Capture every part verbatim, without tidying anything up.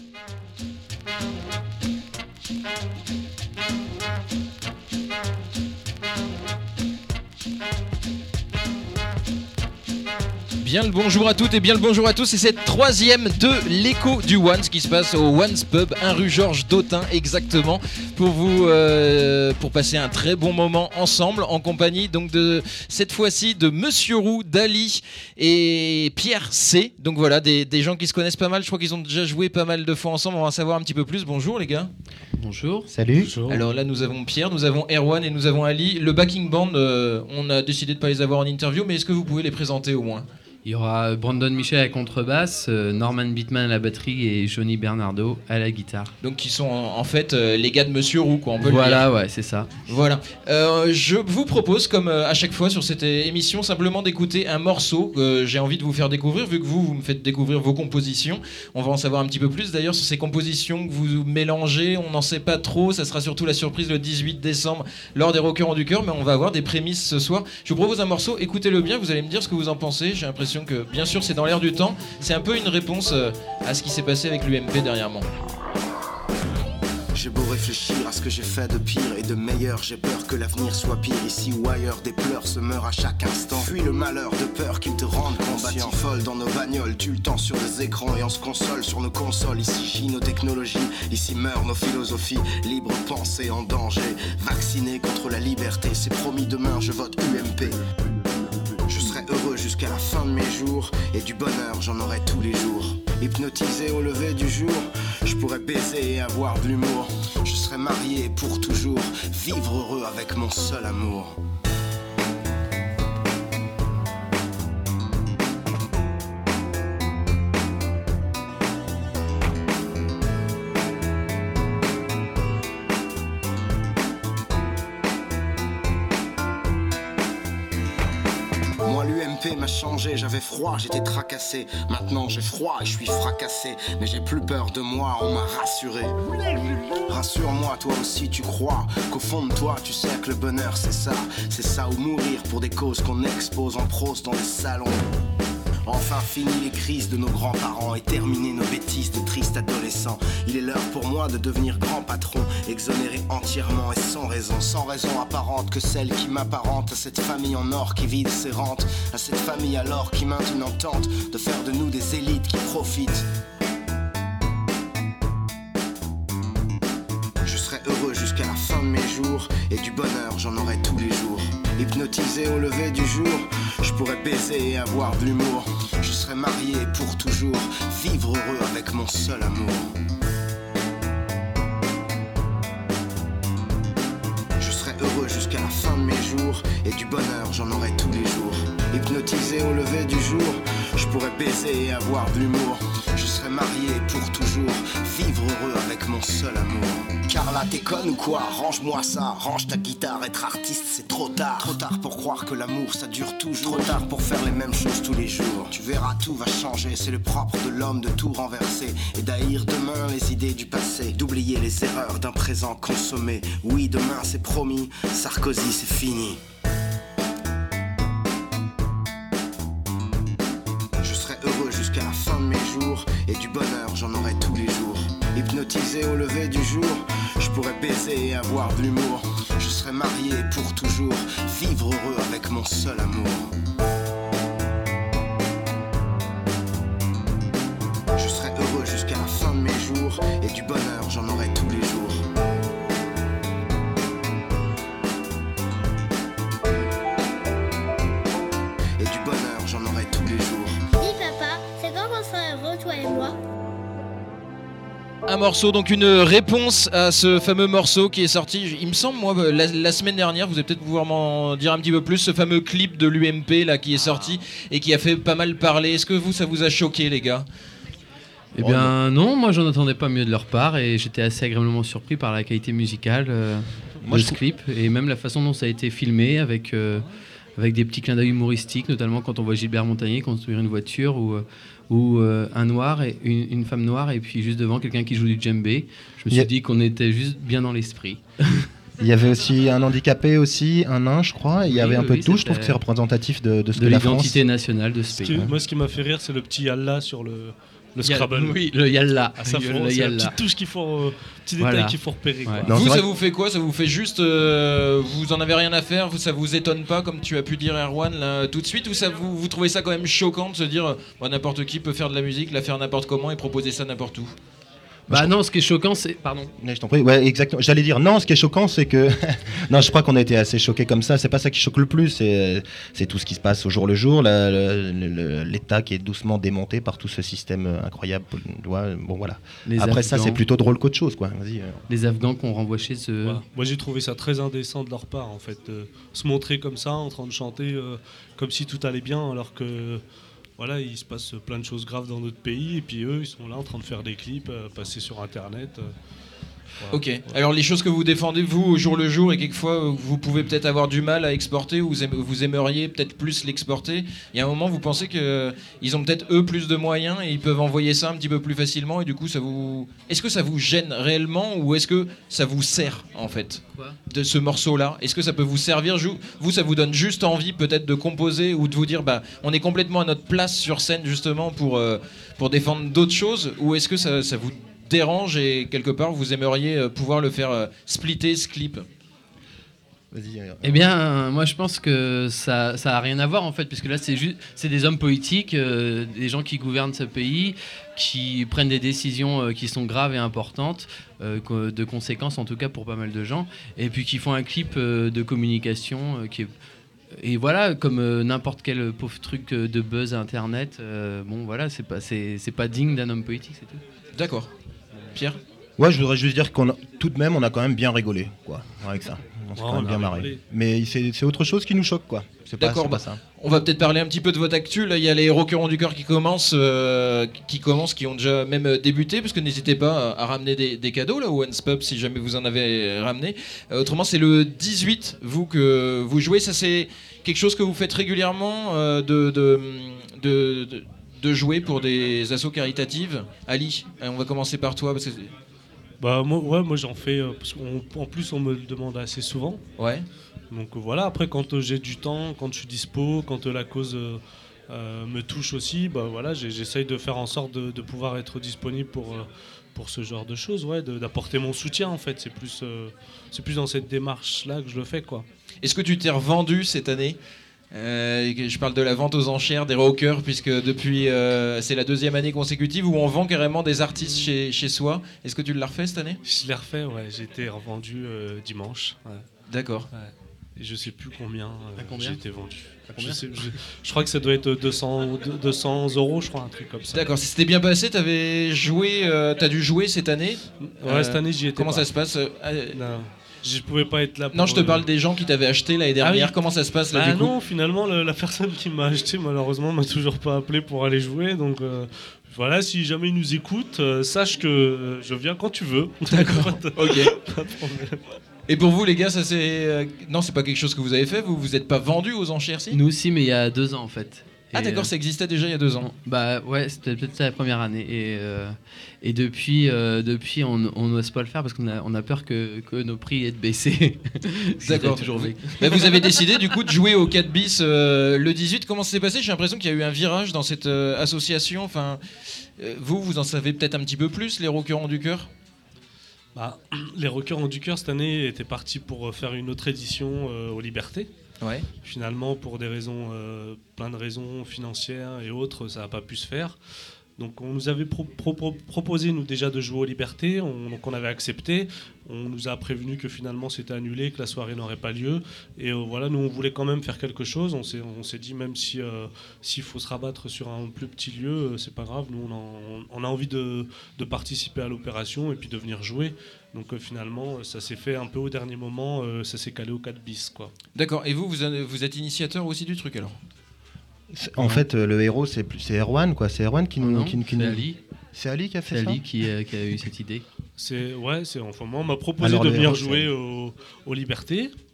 Bien le bonjour à toutes et bien le bonjour à tous, c'est cette troisième de l'écho du Once qui se passe au Once Pub, un rue Georges Dautin exactement, pour vous euh, pour passer un très bon moment ensemble en compagnie donc de cette fois-ci de Monsieur Roux, Dali et Pierre C. Donc voilà, des, des gens qui se connaissent pas mal, je crois qu'ils ont déjà joué pas mal de fois ensemble, on va en savoir un petit peu plus. Bonjour les gars. Bonjour. Salut. Bonjour. Alors là nous avons Pierre, nous avons Erwan et nous avons Ali. Le backing band, euh, on a décidé de pas les avoir en interview, mais est-ce que vous pouvez les présenter au moins ? Il y aura Brandon Michel à la contrebasse, euh, Norman Bittman à la batterie et Johnny Bernardo à la guitare. Donc qui sont en, en fait euh, les gars de Monsieur Roux, quoi, on peut voilà, le dire. ouais, c'est ça. Voilà. Euh, je vous propose, comme euh, à chaque fois sur cette émission, simplement d'écouter un morceau que j'ai envie de vous faire découvrir, vu que vous, vous me faites découvrir vos compositions. On va en savoir un petit peu plus d'ailleurs sur ces compositions que vous mélangez. On n'en sait pas trop, ça sera surtout la surprise le dix-huit décembre lors des Rockers du Cœur, mais on va avoir des prémices ce soir. Je vous propose un morceau, écoutez-le bien, vous allez me dire ce que vous en pensez. J'ai l'impression que, bien sûr, c'est dans l'air du temps. C'est un peu une réponse euh, à ce qui s'est passé avec l'U M P dernièrement. J'ai beau réfléchir à ce que j'ai fait de pire et de meilleur, j'ai peur que l'avenir soit pire. Ici ou ailleurs, des pleurs se meurent à chaque instant. Fuis le malheur de peur qu'il te rende conscient. Folle dans nos bagnoles, tue le temps sur des écrans et on se console sur nos consoles. Ici gît nos technologies, ici meurent nos philosophies. Libre pensée en danger, vacciné contre la liberté. C'est promis, demain je vote U M P. Je serai heureux jusqu'à la fin de mes jours, et du bonheur j'en aurai tous les jours. Hypnotisé au lever du jour, je pourrais baiser et avoir de l'humour. Je serai marié pour toujours, vivre heureux avec mon seul amour. L'U M P m'a changé, j'avais froid, j'étais tracassé. Maintenant j'ai froid et je suis fracassé. Mais j'ai plus peur de moi, on m'a rassuré. Rassure-moi, toi aussi tu crois qu'au fond de toi tu sais que le bonheur c'est ça. C'est ça ou mourir pour des causes qu'on expose en prose dans les salons. Enfin fini les crises de nos grands-parents et terminer nos bêtises de tristes adolescents. Il est l'heure pour moi de devenir grand patron, exonéré entièrement et sans raison, sans raison apparente que celle qui m'apparente à cette famille en or qui vide ses rentes, à cette famille alors qui maintenant tente de faire de nous des élites qui profitent. Je serai heureux jusqu'à la fin de mes jours, et du bonheur j'en aurai tous les jours. Hypnotisé au lever du jour, je pourrais baiser et avoir de l'humour. Je serai marié pour toujours, vivre heureux avec mon seul amour. Je serai heureux jusqu'à la fin de mes jours, et du bonheur j'en aurai tous les jours. Hypnotisé au lever du jour, je pourrais baiser et avoir de l'humour. Je serai marié pour toujours, vivre heureux avec mon seul amour. Carla, t'es conne ou quoi? Range-moi ça, range ta guitare, être artiste c'est trop tard. Trop tard pour croire que l'amour ça dure toujours. Trop tard pour faire les mêmes choses tous les jours. Tu verras, tout va changer, c'est le propre de l'homme de tout renverser. Et d'haïr demain les idées du passé, d'oublier les erreurs d'un présent consommé. Oui, demain c'est promis, Sarkozy c'est fini. Je serai heureux jusqu'à la fin de mes jours, et du bonheur j'en aurai tous les jours. Hypnotisé au lever du jour, je pourrais baiser et avoir de l'humour. Je serai marié pour toujours, vivre heureux avec mon seul amour. Je serai heureux jusqu'à la fin de mes jours, et du bonheur j'en aurai tous les jours. Et du bonheur j'en aurai tous les jours. Dis papa, c'est quand qu'on sera heureux toi et moi? Un morceau, donc une réponse à ce fameux morceau qui est sorti, il me semble, moi, la, la semaine dernière. Vous allez peut-être pouvoir m'en dire un petit peu plus. Ce fameux clip de l'U M P là qui est sorti et qui a fait pas mal parler. Est-ce que vous, ça vous a choqué, les gars? Eh bien non, moi j'en attendais pas mieux de leur part et j'étais assez agréablement surpris par la qualité musicale euh, moi, de je ce trouve... clip et même la façon dont ça a été filmé avec, euh, avec des petits clins d'œil humoristiques, notamment quand on voit Gilbert Montagné construire une voiture ou... Euh, ou euh, un noir et une, une femme noire et puis juste devant quelqu'un qui joue du djembé. Je me suis Yeah. dit qu'on était juste bien dans l'esprit. Il y avait aussi un handicapé aussi, un nain je crois, et il y Oui, avait un oui, peu oui, de tout, je c'était trouve que c'est représentatif de, de ce de que la France... l'identité nationale de ce Ce qui- pays. moi, ce qui m'a fait rire, c'est le petit Allah sur le, Le Il y a- Scrabble. Oui, le Yalla. Ah, ça, Le- faut- le c'est la Yalla. petite touche qu'il faut, euh, petit Voilà. détail qu'il faut repérer. Quoi. Ouais. Non, vous, c'est ça vrai vous fait quoi? Ça vous fait juste. euh, vous en avez rien à faire? vous- Ça vous étonne pas, comme tu as pu dire, Erwan, là, tout de suite? Ou ça vous, vous trouvez ça quand même choquant de se dire, bah, n'importe qui peut faire de la musique, la faire n'importe comment et proposer ça n'importe où? Bah non, ce qui est choquant, c'est. Pardon. Mais je t'en prie, ouais, exactement. J'allais dire non, ce qui est choquant, c'est que. non, je crois qu'on a été assez choqués comme ça. C'est pas ça qui choque le plus, c'est, c'est tout ce qui se passe au jour le jour, la- le- le- l'État qui est doucement démonté par tout ce système incroyable. Ouais, bon, voilà. Les Après, ça, Afghans- c'est plutôt drôle qu'autre chose, quoi. Vas-y. euh. Les Afghans qu'on renvoie chez eux. Voilà. Moi j'ai trouvé ça très indécent de leur part en fait, de se montrer comme ça en train de chanter euh, comme si tout allait bien alors que voilà, il se passe plein de choses graves dans notre pays et puis eux ils sont là en train de faire des clips, euh, passer sur internet. euh, voilà. Ok. Ouais. Alors les choses que vous défendez vous au jour le jour et quelquefois euh, vous pouvez peut-être avoir du mal à exporter ou vous, aim- vous aimeriez peut-être plus l'exporter. Il y a un moment vous pensez que euh, ils ont peut-être eux plus de moyens et ils peuvent envoyer ça un petit peu plus facilement et du coup ça vous. Est-ce que ça vous gêne réellement ou est-ce que ça vous sert en fait Quoi de ce morceau-là? Est-ce que ça peut vous servir? Jou- Vous ça vous donne juste envie peut-être de composer ou de vous dire bah on est complètement à notre place sur scène justement pour euh, pour défendre d'autres choses ou est-ce que ça, ça vous dérange et quelque part vous aimeriez euh, pouvoir le faire euh, splitter ce clip? Vas-y. euh, Eh bien, euh, moi je pense que ça ça a rien à voir en fait, puisque là c'est juste c'est des hommes politiques, euh, des gens qui gouvernent ce pays, qui prennent des décisions euh, qui sont graves et importantes, euh, co- de conséquences en tout cas pour pas mal de gens, et puis qui font un clip euh, de communication euh, qui est et voilà comme euh, n'importe quel pauvre truc euh, de buzz à internet. euh, bon voilà, c'est pas c'est c'est pas digne d'un homme politique, c'est tout. D'accord. Pierre? Ouais, je voudrais juste dire qu'on a, tout de même, on a quand même bien rigolé, quoi, avec ça. On s'est Ouais, quand même on a bien marré. rigolé. Mais c'est, c'est autre chose qui nous choque, quoi. C'est pas, D'accord, c'est pas bah, ça. On va peut-être parler un petit peu de votre actu. Là, il y a les Rockers du cœur qui commencent, euh, qui commencent, qui ont déjà même euh, débuté, parce que n'hésitez pas à, à ramener des, des cadeaux là au Once Pub si jamais vous en avez ramené. Euh, autrement, c'est le dix-huit vous que vous jouez. Ça, c'est quelque chose que vous faites régulièrement euh, de, de, de, de, de jouer pour des assos caritatives. Ali, euh, on va commencer par toi parce que Bah moi, ouais, moi j'en fais, euh, parce qu'en en plus on me le demande assez souvent. ouais. Donc euh, voilà, après quand euh, j'ai du temps, quand je suis dispo, quand euh, la cause euh, euh, me touche aussi, bah voilà, j'ai- j'essaye de faire en sorte de, de pouvoir être disponible pour, euh, pour ce genre de choses, ouais, de- d'apporter mon soutien en fait. C'est plus, euh, c'est plus dans cette démarche-là que je le fais, quoi. Est-ce que tu t'es revendu cette année? Euh, je parle de la vente aux enchères des rockers, puisque depuis euh, c'est la deuxième année consécutive où on vend carrément des artistes chez, chez soi. Est-ce que tu l'as refait cette année? Je l'ai refait, ouais, j'ai été revendu euh, dimanche. Ouais. D'accord. Et je sais plus combien, euh, À combien j'ai été vendu. combien je, sais- je- je crois que ça doit être deux cents, deux cents euros, je crois, un truc comme ça. D'accord. Si c'était bien passé, t'avais joué, euh, t'as dû jouer cette année. Ouais, Euh, cette année j'y étais Comment pas. ça se passe? Euh, Non, je pouvais pas être là. Non, pour, je te euh, parle des gens qui t'avaient acheté l'année dernière. Ah oui. Comment ça se passe là Bah du coup? non, finalement, le- la personne qui m'a acheté, malheureusement, m'a toujours pas appelé pour aller jouer. Donc euh, voilà, si jamais il nous écoute, euh, sache que euh, je viens quand tu veux. D'accord. Ok. Pas de problème. Et pour vous les gars, ça c'est euh, non, c'est pas quelque chose que vous avez fait. Vous vous êtes pas vendu aux enchères si? Nous aussi, mais il y a deux ans en fait. Ah Et, d'accord, euh, ça existait déjà il y a deux ans. Bah ouais, c'était peut-être la première année. Et, euh, et depuis, euh, depuis on on n'ose pas le faire parce qu'on a, on a peur que, que nos prix aient baissé. D'accord. toujours vécu. Bah, vous avez décidé du coup de jouer au quatre bis euh, le dix-huit. Comment ça s'est passé? J'ai l'impression qu'il y a eu un virage dans cette euh, association. Enfin, euh, vous, vous en savez peut-être un petit peu plus, les Rockers du cœur. Bah, les Rockers ont du cœur cette année étaient partis pour faire une autre édition euh, aux Libertés. Ouais. Finalement, pour des raisons, euh, plein de raisons financières et autres, ça n'a pas pu se faire. Donc on nous avait pro- pro- pro- proposé nous déjà de jouer aux Libertés, on, donc on avait accepté. On nous a prévenu que finalement c'était annulé, que la soirée n'aurait pas lieu. Et euh, voilà, nous on voulait quand même faire quelque chose. On s'est, on s'est dit même si euh, s'il faut se rabattre sur un plus petit lieu, euh, c'est pas grave. Nous on, en- on a envie de, de participer à l'opération et puis de venir jouer. Donc euh, finalement ça s'est fait un peu au dernier moment, euh, ça s'est calé au quatre bis quoi. D'accord. Et vous, vous, en- vous êtes initiateur aussi du truc alors? C'est- En fait, euh, le héros, c'est, plus- c'est Erwan, quoi. C'est Erwan qui nous. Non, qui, qui c'est nous- Ali. C'est Ali qui a fait C'est ça. Ali qui, euh, qui a eu cette idée. C'est ouais, c'est enfin moi on m'a proposé Alors, de les venir héros, jouer au, aux Libertés.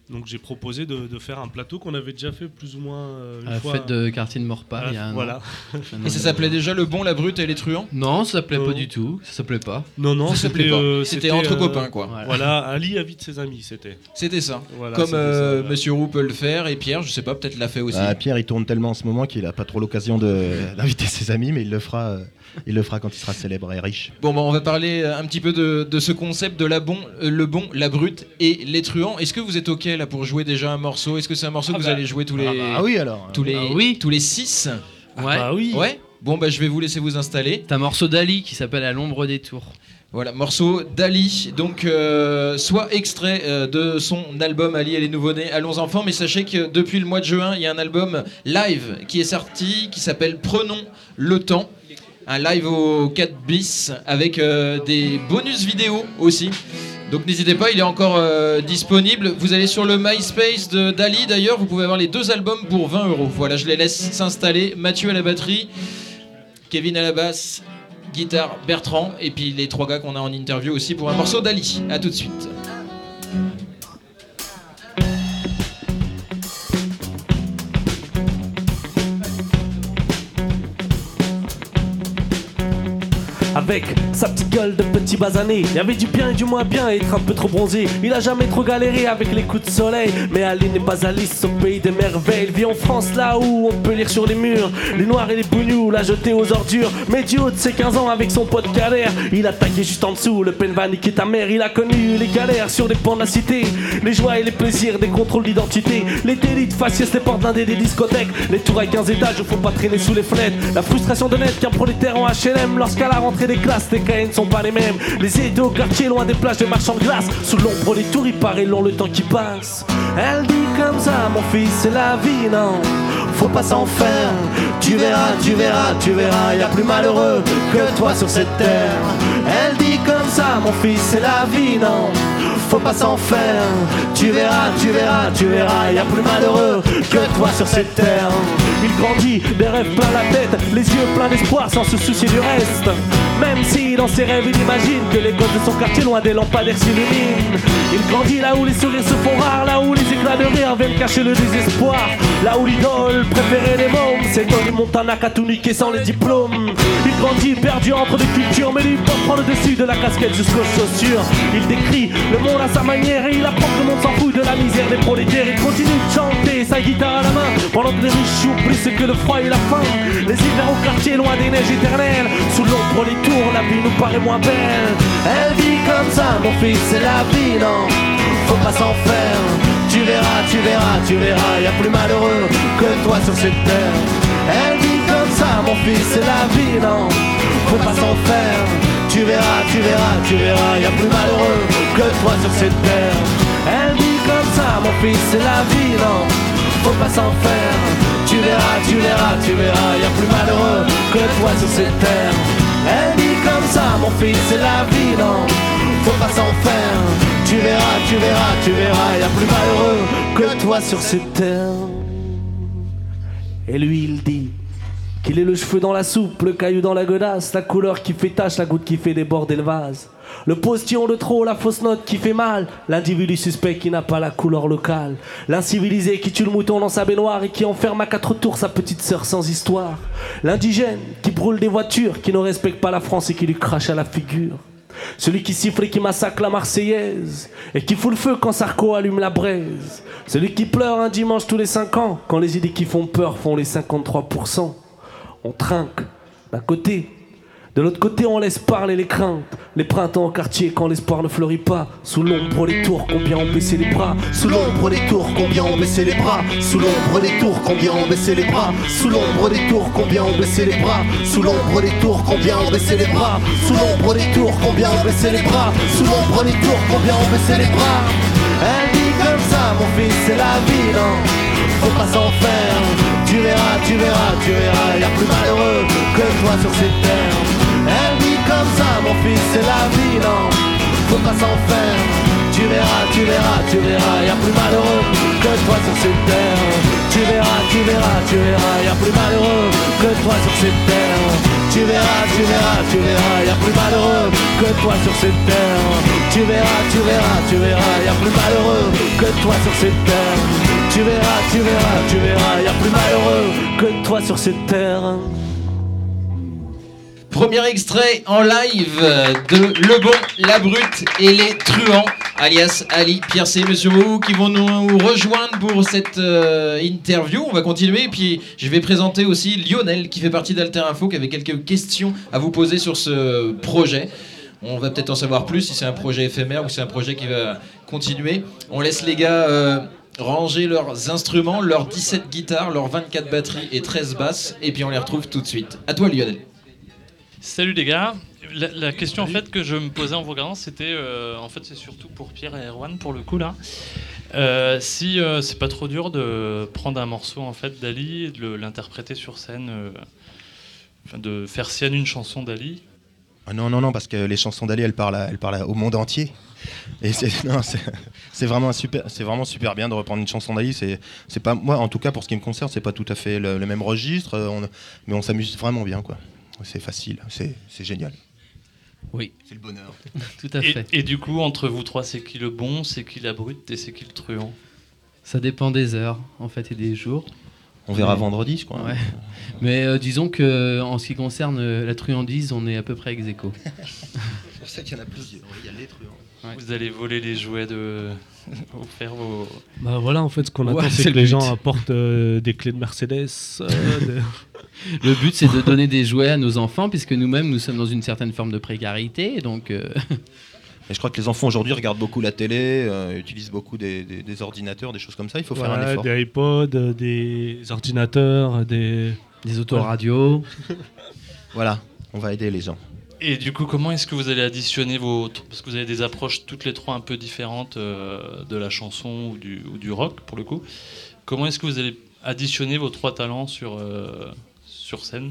Donc j'ai proposé de, de faire un plateau qu'on avait déjà fait plus ou moins euh, une À la fois. fête de quartier de Morpa, Ah, il y a un voilà. an. Et ça s'appelait déjà Le Bon, la Brute et les Truands? Non, ça s'appelait Non. pas du tout. Ça s'appelait pas. Non, non, Ça s'appelait c'était, pas. euh, C'était entre euh, copains, quoi. Voilà. Voilà, Ali invite ses amis, c'était. C'était ça. Voilà, Comme c'était euh, ça, voilà. Monsieur Roux peut le faire, et Pierre, je sais pas, peut-être l'a fait aussi. Ah, Pierre, il tourne tellement en ce moment qu'il a pas trop l'occasion de, d'inviter ses amis, mais il le fera, euh, il le fera quand il sera célèbre et riche. Bon, bah, on va parler euh, un petit peu de, de ce concept de la bon, euh, le bon, la brute et les truands. Est-ce que vous êtes ok là pour jouer déjà un morceau? Est-ce que c'est un morceau Ah que vous bah. allez jouer tous les, Ah oui alors. tous les, Ah oui. tous les six? Ouais. Bah oui. Ouais. Bon, bah je vais vous laisser vous installer. T'as un morceau d'Ali qui s'appelle À l'ombre des tours. Voilà, morceau d'Ali, donc euh, soit extrait euh, de son album Ali et les nouveau-nés, Allons enfants, mais sachez que depuis le mois de juin, il y a un album live qui est sorti, qui s'appelle Prenons le temps, un live au quatre bis avec euh, des bonus vidéo aussi. Donc n'hésitez pas, il est encore euh, disponible. Vous allez sur le MySpace de d'Ali d'ailleurs, vous pouvez avoir les deux albums pour vingt euros. Voilà, je les laisse s'installer. Mathieu à la batterie, Kevin à la basse, guitare Bertrand, et puis les trois gars qu'on a en interview aussi pour un morceau d'Ali. A tout de suite. Avec sa petite gueule de petit basané, il y avait du bien et du moins bien, être un peu trop bronzé. Il a jamais trop galéré avec les coups de soleil. Mais Ali n'est pas Alice au pays des merveilles. Il vit en France là où on peut lire sur les murs les noirs et les bougnous, la jeter aux ordures. Mais du haut de ses quinze ans avec son pote Calère, il a tagué juste en dessous, le peine va niquer ta mère. Il a connu les galères sur les pans de la cité, les joies et les plaisirs des contrôles d'identité, les délits de faciès, les portes blindées des discothèques, les tours à quinze étages où faut pas traîner sous les fenêtres, la frustration de naître qu'un prolétaire en H L M lorsqu'à la rentrée des classes, les cahiers ne sont pas les mêmes. Les aides au quartier loin des plages de marchands de glace, sous l'ombre des tours il paraît long le temps qui passe. Elle dit comme ça, mon fils c'est la vie, non, faut pas s'en faire. Tu verras, tu verras, tu verras, y a plus malheureux que toi sur cette terre. Elle dit comme ça, mon fils c'est la vie, non, faut pas s'en faire. Tu verras, tu verras, tu verras, y a plus malheureux que toi sur cette terre. Il grandit, des rêves plein la tête, les yeux pleins d'espoir sans se soucier du reste. Même si dans ses rêves il imagine que les gosses de son quartier loin des lampadaires s'illuminent. Il grandit là où les sourires se font rares, là où les éclats de rire viennent cacher le désespoir, là où l'idole préférée des mômes c'est Tony Montana qu'a tout niqué sans les diplômes. Il grandit perdu entre des cultures, mais lui prend le dessus de la casquette jusqu'aux chaussures. Il décrit le monde à sa manière et il apprend que le monde s'en fout de la misère des prolétaires. Il continue de chanter, sa guitare à la main, pendant que les riches jouent plus que le froid et la faim. Les hivers au quartier loin des neiges éternelles, sous l'ombre des tours la vie nous paraît moins belle. Elle dit comme ça, mon fils c'est la vie, non, faut pas s'en faire. Tu verras, tu verras, tu verras, y a plus malheureux que toi sur cette terre. Elle dit comme ça, mon fils c'est la vie, non, faut pas s'en faire. Tu verras, tu verras, tu verras, y a plus malheureux que toi sur cette terre. Elle dit comme ça, mon fils c'est la vie, non, faut pas s'en faire. Tu verras, tu verras, tu verras, y a plus malheureux que toi sur cette terre. Elle dit comme ça, mon fils c'est la vie, non, faut pas s'en faire. Tu verras, tu verras, tu verras, y a plus malheureux que toi sur cette terre. Et lui il dit qu'il est le cheveu dans la soupe, le caillou dans la godasse, la couleur qui fait tache, la goutte qui fait déborder le vase, le postillon de trop, la fausse note qui fait mal, l'individu suspect qui n'a pas la couleur locale, l'incivilisé qui tue le mouton dans sa baignoire et qui enferme à quatre tours sa petite sœur sans histoire, l'indigène qui brûle des voitures, qui ne respecte pas la France et qui lui crache à la figure, celui qui siffle et qui massacre la Marseillaise et qui fout le feu quand Sarko allume la braise, celui qui pleure un dimanche tous les cinq ans quand les idées qui font peur font les cinquante-trois pour cent. On trinque d'un côté, de l'autre côté on laisse parler les craintes, les printemps au quartier quand l'espoir ne fleurit pas, sous l'ombre des tours combien ont baissé les bras, sous l'ombre des tours combien ont baissé les bras, sous l'ombre des tours combien ont baissé les bras, sous l'ombre des tours combien ont baissé les bras, sous l'ombre des tours combien ont baissé les bras, sous l'ombre des tours combien ont baissé les bras, sous l'ombre des tours combien ont baissé les bras. Elle dit comme ça, mon fils c'est la vie, non, faut pas s'en faire. Tu verras, tu verras, tu verras, y a plus malheureux que toi sur cette terre. Elle dit comme ça, mon fils c'est la vie, non, faut pas s'en faire. Tu verras, tu verras, tu verras, y a plus malheureux que toi sur cette terre. Tu verras, tu verras, tu verras, y a plus malheureux que toi sur cette terre. Tu verras, tu verras, tu verras, y a plus malheureux que toi sur cette terre. Tu verras, tu verras, tu verras, y a plus malheureux que toi sur cette terre. Tu verras, tu verras, tu verras, y a plus malheureux que toi sur cette terre. Premier extrait en live de Le Bon, la Brute et les Truands, alias Ali, Pierre C, Monsieur Mou, qui vont nous rejoindre pour cette euh, interview. On va continuer et puis je vais présenter aussi Lionel qui fait partie d'Alter Info, qui avait quelques questions à vous poser sur ce projet. On va peut-être en savoir plus si c'est un projet éphémère ou si c'est un projet qui va continuer. On laisse les gars euh, ranger leurs instruments, leurs dix-sept guitares, leurs vingt-quatre batteries et treize basses, et puis on les retrouve tout de suite. À toi Lionel. Salut les gars. La, la question en fait que je me posais en vous regardant, c'était euh, en fait c'est surtout pour Pierre et Erwan pour le coup là. Euh, si euh, c'est pas trop dur de prendre un morceau en fait d'Ali et de le, l'interpréter sur scène, euh, enfin de faire sienne une chanson d'Ali. Ah non non non parce que les chansons d'Ali elles parlent, à, elles parlent au monde entier. Et c'est, non, c'est, c'est vraiment super, c'est vraiment super bien de reprendre une chanson d'Ali. C'est, c'est pas moi en tout cas pour ce qui me concerne, c'est pas tout à fait le, le même registre, on, mais on s'amuse vraiment bien quoi. C'est facile, c'est, c'est génial. Oui. C'est le bonheur. Tout à fait. Et, et du coup, entre vous trois, c'est qui le bon, c'est qui la brute et c'est qui le truand? Ça dépend des heures, en fait, et des jours. On verra Mais... vendredi, je crois. Ouais. Mais euh, disons que en ce qui concerne euh, la truandise, on est à peu près ex aequo. C'est pour ça qu'il y en a plusieurs. Il y a les truands. Ouais. Vous allez voler les jouets de... ou faire vos... Bah voilà, en fait, ce qu'on Ouais, attend, c'est, c'est que le les but. gens apportent euh, des clés de Mercedes. Euh, de... Le but, c'est de donner des jouets à nos enfants, puisque nous-mêmes, nous sommes dans une certaine forme de précarité. Donc, euh... Et je crois que les enfants aujourd'hui regardent beaucoup la télé, euh, utilisent beaucoup des, des, des ordinateurs, des choses comme ça. Il faut voilà, faire un effort. des iPods, euh, des ordinateurs, des... des autoradios. Voilà, on va aider les gens. Et du coup, comment est-ce que vous allez additionner vos... Parce que vous avez des approches toutes les trois un peu différentes euh, de la chanson ou du, ou du rock, pour le coup. Comment est-ce que vous allez additionner vos trois talents sur, euh, sur scène?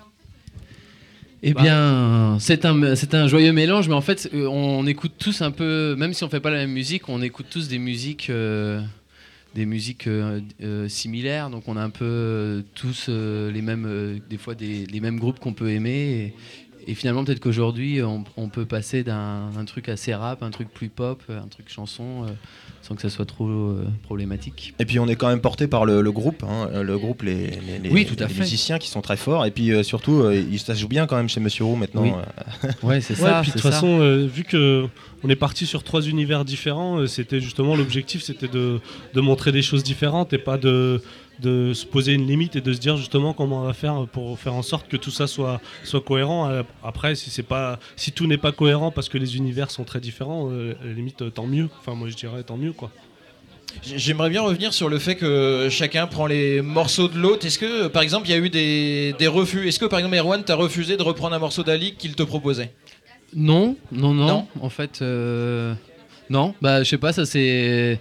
Eh bien, c'est un, c'est un joyeux mélange, mais en fait, euh, on écoute tous un peu, même si on fait pas la même musique, on écoute tous des musiques, euh, des musiques euh, euh, similaires. Donc, on a un peu euh, tous euh, les mêmes, euh, des fois des, les mêmes groupes qu'on peut aimer. Et, et finalement, peut-être qu'aujourd'hui, on, on peut passer d'un un truc assez rap, un truc plus pop, un truc chanson, euh, sans que ça soit trop euh, problématique. Et puis on est quand même porté par le, le groupe, hein, le groupe, les, les, les, oui, tout à les fait. musiciens qui sont très forts. Et puis euh, surtout, euh, il se joue bien quand même chez Monsieur Roux maintenant. Oui. Euh. Ouais, c'est Ouais, ça. puis de c'est toute ça. façon, euh, vu que on est parti sur trois univers différents, euh, c'était justement l'objectif, c'était de, de montrer des choses différentes et pas de, de se poser une limite et de se dire justement comment on va faire pour faire en sorte que tout ça soit, soit cohérent. Euh, Après, si, c'est pas, si tout n'est pas cohérent parce que les univers sont très différents, euh, à la limite, euh, tant mieux. Enfin, moi je dirais tant mieux, quoi. J'aimerais bien revenir sur le fait que chacun prend les morceaux de l'autre. Est-ce que, par exemple, il y a eu des, des refus? Est-ce que, par exemple, Erwan, t'as refusé de reprendre un morceau d'Ali qu'il te proposait? Non, non, non, Non. En fait, euh, non. Bah, je sais pas, ça c'est,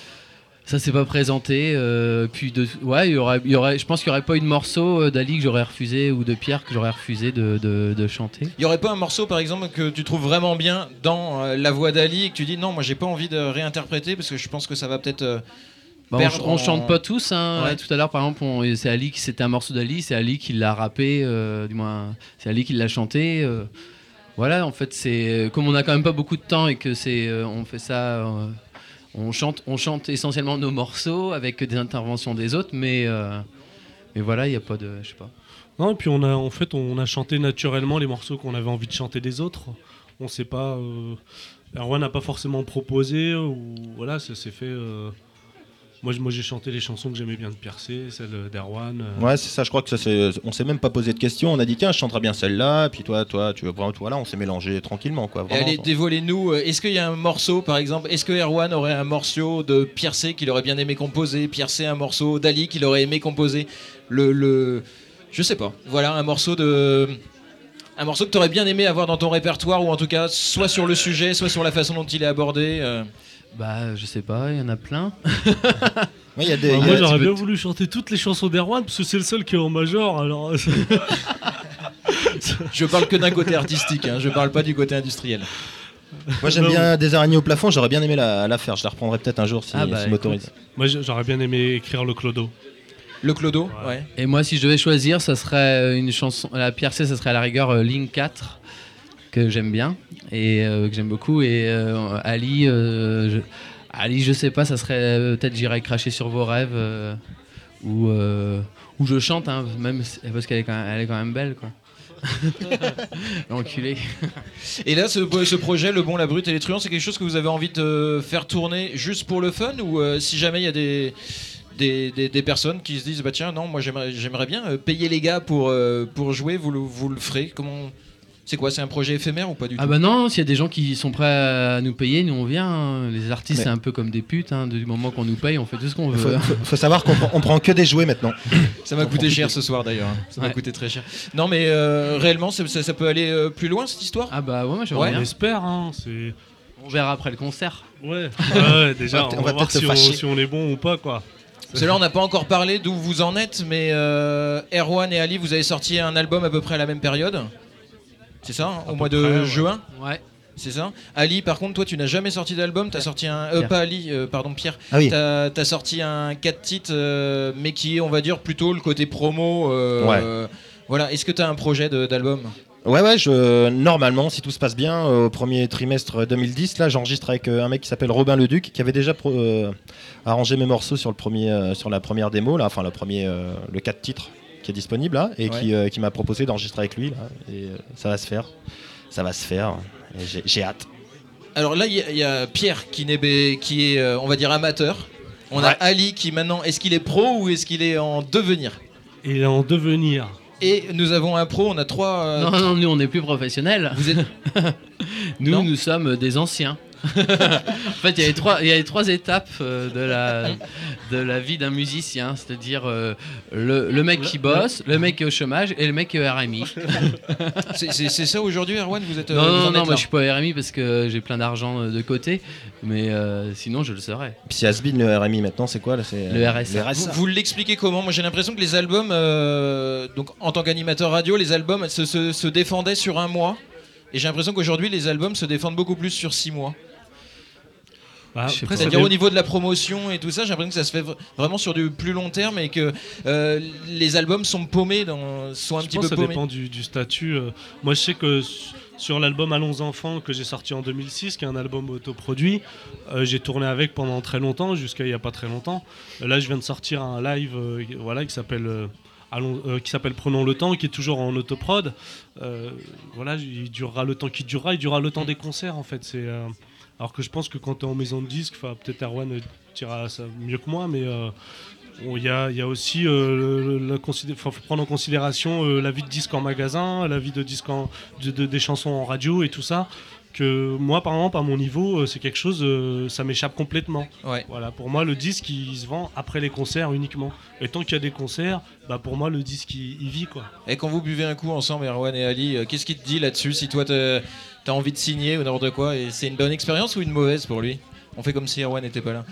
ça s'est pas présenté. euh, puis de, ouais, il y aurait, il y aurait, je pense qu'il y aurait pas eu de morceau euh, d'Ali que j'aurais refusé ou de Pierre que j'aurais refusé de, de, de chanter. Il y aurait pas un morceau, par exemple, que tu trouves vraiment bien dans euh, la voix d'Ali et que tu dis non, moi j'ai pas envie de réinterpréter parce que je pense que ça va peut-être. euh, Bah, on, perdre on en- chante pas tous. Hein. Ouais. Tout à l'heure, par exemple, on- c'est Ali qui, c'était un morceau d'Ali, c'est Ali qui l'a rappé, euh, du moins, c'est Ali qui l'a chanté. euh, voilà, en fait, c'est comme on a quand même pas beaucoup de temps et que c'est, euh, on fait ça. euh, On chante, on chante essentiellement nos morceaux avec des interventions des autres, mais, euh, mais voilà, il n'y a pas de. Je sais pas. Non, et puis on a, en fait, on a chanté naturellement les morceaux qu'on avait envie de chanter des autres. On sait pas. Euh, Erwan n'a pas forcément proposé, ou voilà, ça s'est fait. Euh, moi, je- moi, j'ai chanté les chansons que j'aimais bien de Pierre C, celles d'Erwan. euh. Ouais, c'est ça. Je crois que ça, c'est, on s'est même pas posé de questions. On a dit tiens, je chanterai bien celle-là. Puis toi, toi, tu veux prendre. Voilà, on s'est mélangé tranquillement, quoi. Et Vraiment, allez, sans- dévoilez-nous. euh, Est-ce qu'il y a un morceau, par exemple, est-ce que Erwan aurait un morceau de Pierre C qu'il aurait bien aimé composer, Pierre C un morceau d'Ali qu'il aurait aimé composer, le, le, je sais pas. Voilà, un morceau de, un morceau que tu aurais bien aimé avoir dans ton répertoire ou en tout cas soit sur le sujet, soit sur la façon dont il est abordé. euh. Bah, je sais pas, il y en a plein. Ouais, il y a des. Bah, il y a- moi, j'aurais tu bien peux- voulu chanter toutes les chansons d'Erwan parce que c'est le seul qui est en major. Alors, Je parle que d'un côté artistique, hein, je parle pas du côté industriel. Moi, j'aime Non, bien des araignées au plafond. J'aurais bien aimé la, la faire. Je la reprendrai peut-être un jour si, Ah bah, si m'autorise. moi, j'aurais bien aimé écrire le Clodo. Le Clodo, Ouais. Et moi, si je devais choisir, ça serait une chanson. La Pierre C, ça serait à la rigueur euh, Ligne quatre. que j'aime bien et euh, que j'aime beaucoup. Et euh, Ali, euh, je, Ali, je sais pas, ça serait euh, peut-être j'irai cracher sur vos rêves euh, ou euh, ou je chante, hein, même parce qu'elle est quand même, elle est quand même belle, quoi. L'enculé. Et là, ce, ce projet, Le Bon, la Brute et les Truands, c'est quelque chose que vous avez envie de faire tourner juste pour le fun, ou euh, si jamais il y a des, des, des, des personnes qui se disent bah tiens non, moi j'aimerais, j'aimerais bien euh, payer les gars pour, euh, pour jouer, vous le, vous le ferez? Comment? C'est quoi, c'est un projet éphémère ou pas du tout? Ah bah non, s'il y a des gens qui sont prêts à nous payer, nous on vient, hein. Les artistes mais... c'est un peu comme des putes, hein. Du moment qu'on nous paye, on fait tout ce qu'on veut. Faut, faut, faut savoir qu'on prend, on prend que des jouets maintenant. Ça m'a coûté cher ce soir d'ailleurs, ça ouais. m'a coûté très cher. Non mais euh, réellement ça, ça, ça peut aller euh, plus loin cette histoire? Ah bah ouais, moi j'aimerais ouais, bien. On espère, hein, c'est... On verra après le concert. Ouais, ouais déjà on va, on va voir si on, si on est bon ou pas, quoi. Parce que là on n'a pas encore parlé d'où vous en êtes, mais euh, Erwan et Ali, vous avez sorti un album à peu près à la même période. C'est ça, hein, au mois de près, juin. Ouais. C'est ça. Ali, par contre, toi, tu n'as jamais sorti d'album. T'as sorti un, euh, pas Ali, euh, pardon, Pierre. Ah oui. T'as, t'as sorti un quatre titres, euh, mais qui est, on va dire, plutôt le côté promo. Euh, ouais. Euh, voilà. Est-ce que t'as un projet de, d'album? Ouais, ouais. Je, normalement, si tout se passe bien, euh, au premier trimestre deux mille dix, là, j'enregistre avec euh, un mec qui s'appelle Robin Leduc, qui avait déjà pro, euh, arrangé mes morceaux sur le premier, euh, sur la première démo, là, enfin le premier, euh, le quatre titres. Qui est disponible là et ouais. qui, euh, qui m'a proposé d'enregistrer avec lui là, et euh, ça va se faire, ça va se faire. Et j'ai, j'ai hâte. Alors là, il y, y a Pierre qui, n'est, qui est, euh, on va dire amateur. On ouais. a Ali qui maintenant, est-ce qu'il est pro ou est-ce qu'il est en devenir? Il est en devenir. Et nous avons un pro, on a trois. Euh, non, non, nous on est plus professionnels. Vous êtes. Nous, non. nous sommes des anciens. En fait, il y a les trois, il y a les trois étapes euh, de la de la vie d'un musicien, c'est-à-dire euh, le, le mec qui bosse, le mec qui est au chômage et le mec qui est au R M I. c'est, c'est, c'est ça aujourd'hui, Erwan? Vous êtes non, vous non, non, non moi je suis pas au R M I parce que j'ai plein d'argent de côté, mais euh, sinon je le saurais. Puis c'est Asbin le R M I maintenant, c'est quoi là? C'est le R S A. Vous, vous l'expliquez comment? Moi j'ai l'impression que les albums, euh, donc en tant qu'animateur radio, les albums se, se, se défendaient sur un mois, et j'ai l'impression qu'aujourd'hui les albums se défendent beaucoup plus sur six mois. Bah, après, c'est-à-dire au niveau de la promotion et tout ça, j'ai l'impression que ça se fait vraiment sur du plus long terme et que euh, les albums sont paumés, dans, sont un je petit pense peu que ça paumés. dépend du, du statut. Euh, moi, je sais que sur l'album Allons Enfants que j'ai sorti en deux mille six, qui est un album autoproduit, euh, j'ai tourné avec pendant très longtemps, jusqu'à il n'y a pas très longtemps. Euh, là, je viens de sortir un live, euh, voilà, qui s'appelle. Euh, Allons, euh, qui s'appelle Prenons le temps, qui est toujours en autoprod. Euh, voilà, il durera le temps qui durera, il durera le temps des concerts en fait. C'est euh, alors que je pense que quand tu es en maison de disque, peut-être Erwan dira ça mieux que moi, mais il euh, y, a, y a aussi euh, le, le, considé- faut prendre en considération euh, la vie de disque en magasin, la vie de disque en, de, de, des chansons en radio et tout ça. Que moi, par exemple, à mon niveau, c'est quelque chose, euh, ça m'échappe complètement. Ouais. Voilà, pour moi, le disque, il se vend après les concerts uniquement. Et tant qu'il y a des concerts, bah, pour moi, le disque, il, il vit, quoi. Et quand vous buvez un coup ensemble, Erwan et Ali, euh, qu'est-ce qu'il te dit là-dessus? Si toi, t'as, t'as envie de signer ou n'importe quoi, et c'est une bonne expérience ou une mauvaise pour lui? On fait comme si Erwan n'était pas là.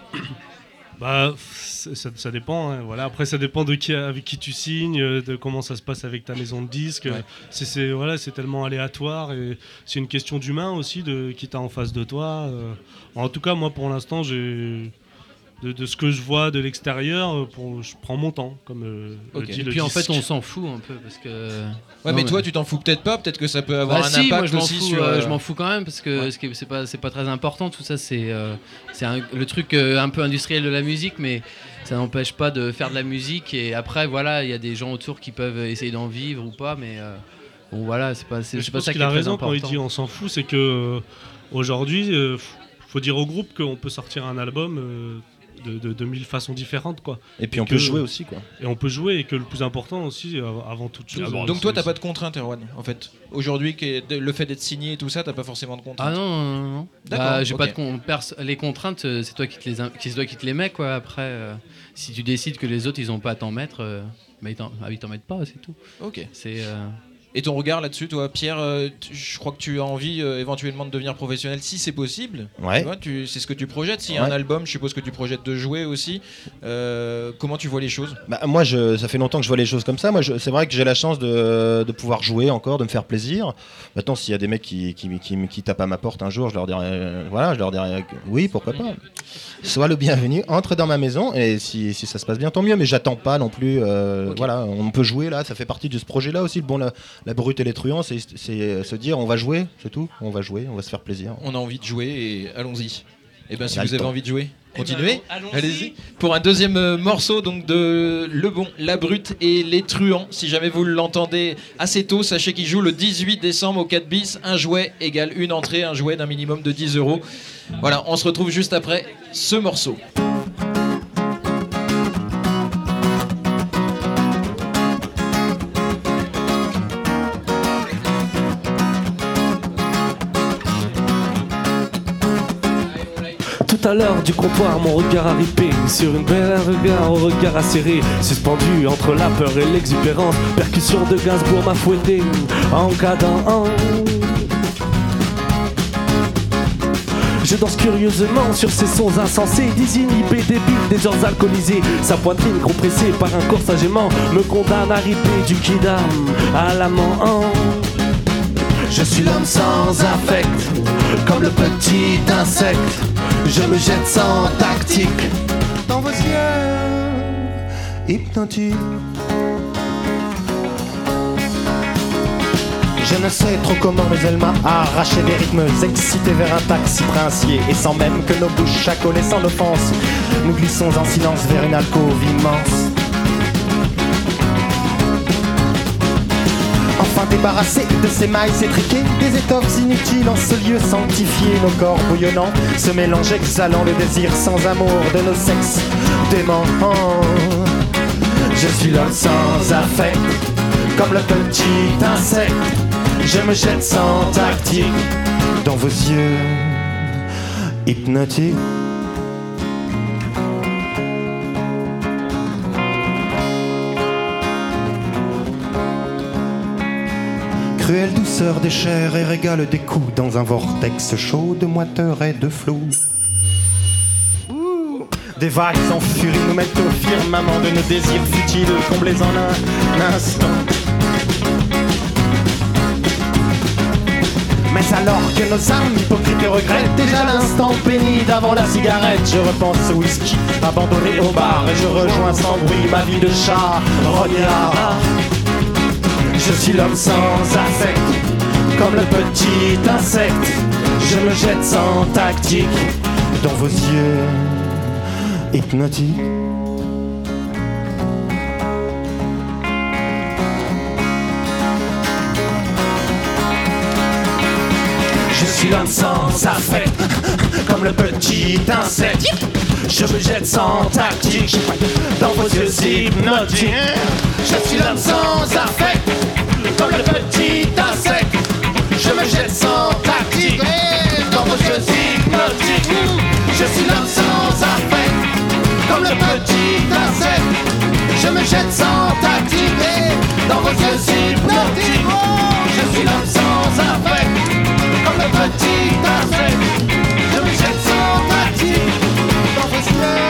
Bah, ça, ça dépend. Hein. Voilà. Après, ça dépend de qui, avec qui tu signes, de comment ça se passe avec ta maison de disques. Ouais. C'est, c'est, voilà, c'est tellement aléatoire et c'est une question d'humain aussi, de qui t'as en face de toi. En tout cas, moi, pour l'instant, j'ai... De, de ce que je vois de l'extérieur, pour, je prends mon temps, comme euh, okay. le dit et le puis disque. En fait, on s'en fout un peu parce que. Ouais, non, mais mais toi, tu t'en fous peut-être pas. Peut-être que ça peut avoir bah un si, impact moi, aussi fous, sur. Euh, je m'en fous quand même parce que ouais. c'est pas, c'est pas très important. Tout ça, c'est, euh, c'est un, le truc euh, un peu industriel de la musique, mais ça n'empêche pas de faire de la musique. Et après, voilà, il y a des gens autour qui peuvent essayer d'en vivre ou pas, mais euh, bon, voilà, c'est pas, c'est, c'est pas ça qui est très important. Je pense qu'il a raison quand il dit on s'en fout, c'est que euh, aujourd'hui, euh, faut dire au groupe qu'on peut sortir un album. Euh, De, de, de mille façons différentes quoi. Et puis et on que, peut jouer aussi quoi. Et on peut jouer et que le plus important aussi avant toute chose. Ah, donc toi t'as pas de contraintes Erwan en fait. Aujourd'hui le fait d'être signé et tout ça t'as pas forcément de contraintes. Ah non non non. D'accord. Bah, j'ai okay. pas de con... Pers- les contraintes c'est toi qui te les c'est toi qui te les mets quoi. Après euh, si tu décides que les autres ils ont pas à t'en mettre, euh, bah, ils, t'en... Ah, ils t'en mettent pas c'est tout. Ok. C'est euh... Et ton regard là-dessus, toi, Pierre, euh, tu, je crois que tu as envie euh, éventuellement de devenir professionnel si c'est possible. Ouais. Tu vois, tu, c'est ce que tu projettes. S'il y a ouais. un album, je suppose que tu projettes de jouer aussi. Euh, comment tu vois les choses? Bah, moi, je, ça fait longtemps que je vois les choses comme ça. Moi, je, c'est vrai que j'ai la chance de, de pouvoir jouer encore, de me faire plaisir. Maintenant, s'il y a des mecs qui, qui, qui, qui tapent à ma porte un jour, je leur dirai, euh, voilà, je leur dirai, oui, pourquoi pas. Sois le bienvenu, entre dans ma maison et si, si ça se passe bien, tant mieux. Mais j'attends pas non plus. Euh, okay. Voilà, on peut jouer là, ça fait partie de ce projet-là aussi. Le bon, la, La Brute et les Truands, c'est, c'est se dire on va jouer, c'est tout. On va jouer, on va se faire plaisir. On a envie de jouer et allons-y. Et ben si On a vous le avez temps. envie de jouer, Eh continuez. ben, allons-y. Allez-y. Pour un deuxième euh, morceau donc de Le Bon, La Brute et les Truands. Si jamais vous l'entendez assez tôt, sachez qu'il joue le dix-huit décembre au quatre bis. Un jouet égale une entrée, un jouet d'un minimum de dix euros. Voilà, on se retrouve juste après ce morceau. Tout à l'heure du comptoir, mon regard a ripé sur une belle regard au regard acéré, suspendu entre la peur et l'exubérance. Percussion de Gainsbourg m'a fouetté en cadence. Je danse curieusement sur ces sons insensés, désinhibés, débiles, des gens alcoolisés. Sa poitrine compressée par un corsage aimant me condamne à ripper du kidam à l'amant. Je suis l'homme sans affect, comme le petit insecte. Je me jette sans tactique dans vos yeux hypnotiques. Je ne sais trop comment, mais elle m'a arraché des rythmes excités vers un taxi princier. Et sans même que nos bouches accolées sans offense, nous glissons en silence vers une alcôve immense. Enfin débarrassés de ces mailles étriquées, des étoffes inutiles en ce lieu sanctifié, nos corps bouillonnants se mélangent, exhalant le désir sans amour de nos sexes déments. Je suis l'homme sans affect, comme le petit insecte. Je me jette sans tactique dans vos yeux hypnotiques. Cruelle douceur des chairs et régale des coups dans un vortex chaud de moiteur et de flou. Des vagues en furie nous mettent au firmament de nos désirs futiles, comblés en un instant. Mais alors que nos âmes hypocrites regrettent déjà l'instant pénible avant la cigarette, je repense au whisky abandonné au bar et je rejoins sans bruit ma vie de chat rognard. Je suis l'homme sans affect, comme le petit insecte. Je me jette sans tactique dans vos yeux hypnotiques. Je suis l'homme sans affect, comme le petit insecte. Je me jette sans tactique dans vos yeux hypnotiques. Je suis l'homme sans affect, comme le petit insecte. Je me jette sans tactique dans vos yeux hypnotiques. Je suis l'homme sans affect, comme le petit insecte. Je me jette sans tactique dans vos yeux hypnotiques. Je suis l'homme sans affect, comme le petit insecte. Je me jette sans tactique dans vos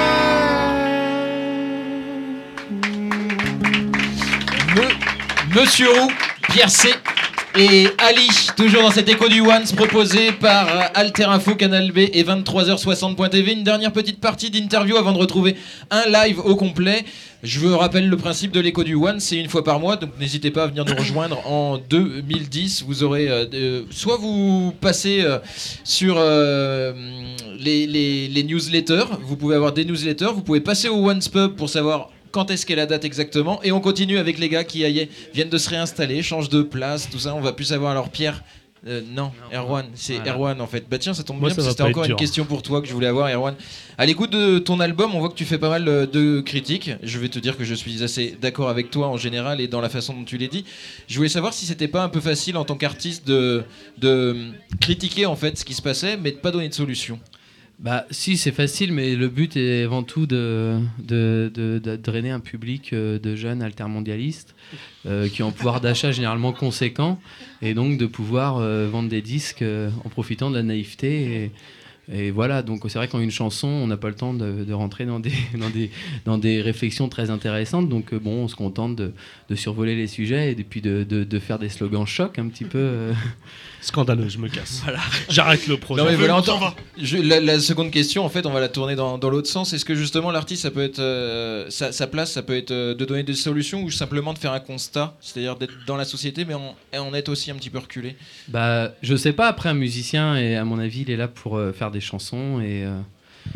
yeux. Me- Monsieur Roux, Pierre C et Ali, toujours dans cet écho du Once proposé par Alter Info, Canal B et vingt-trois heures soixante point t v. Une dernière petite partie d'interview avant de retrouver un live au complet. Je vous rappelle le principe de l'écho du One, c'est une fois par mois, donc n'hésitez pas à venir nous rejoindre en deux mille dix. Vous aurez euh, euh, soit vous passez euh, sur euh, les, les, les newsletters, vous pouvez avoir des newsletters, vous pouvez passer au Once Pub pour savoir quand est-ce qu'est la date exactement, et on continue avec les gars qui aillent, viennent de se réinstaller, changent de place, tout ça, on va plus savoir. Alors Pierre, euh, non, non, Erwan, c'est voilà. Erwan en fait. Bah tiens, ça tombe Moi, bien, ça parce que c'était encore une question pour toi que je voulais avoir, Erwan. À l'écoute de ton album, on voit que tu fais pas mal de critiques. Je vais te dire que je suis assez d'accord avec toi en général et dans la façon dont tu l'as dit. Je voulais savoir si c'était pas un peu facile en tant qu'artiste de, de critiquer en fait ce qui se passait, mais de pas donner de solution. Bah si, c'est facile, mais le but est avant tout de, de, de, de drainer un public de jeunes altermondialistes euh, qui ont un pouvoir d'achat généralement conséquent, et donc de pouvoir euh, vendre des disques euh, en profitant de la naïveté et, Et voilà, donc c'est vrai qu'en une chanson, on n'a pas le temps de, de rentrer dans des, dans, des, dans des réflexions très intéressantes. Donc euh, bon, on se contente de, de survoler les sujets et puis de, de, de faire des slogans chocs un petit peu. Euh... Scandaleux, je me casse. Voilà. J'arrête le projet. Non, mais voilà, entend, je, la, la seconde question, en fait, on va la tourner dans, dans l'autre sens. Est-ce que justement l'artiste, ça peut être euh, sa, sa place, ça peut être euh, de donner des solutions ou simplement de faire un constat, c'est-à-dire d'être dans la société, mais en, en être aussi un petit peu reculé? Bah, je sais pas. Après, un musicien, et à mon avis, il est là pour euh, faire des chansons et, euh,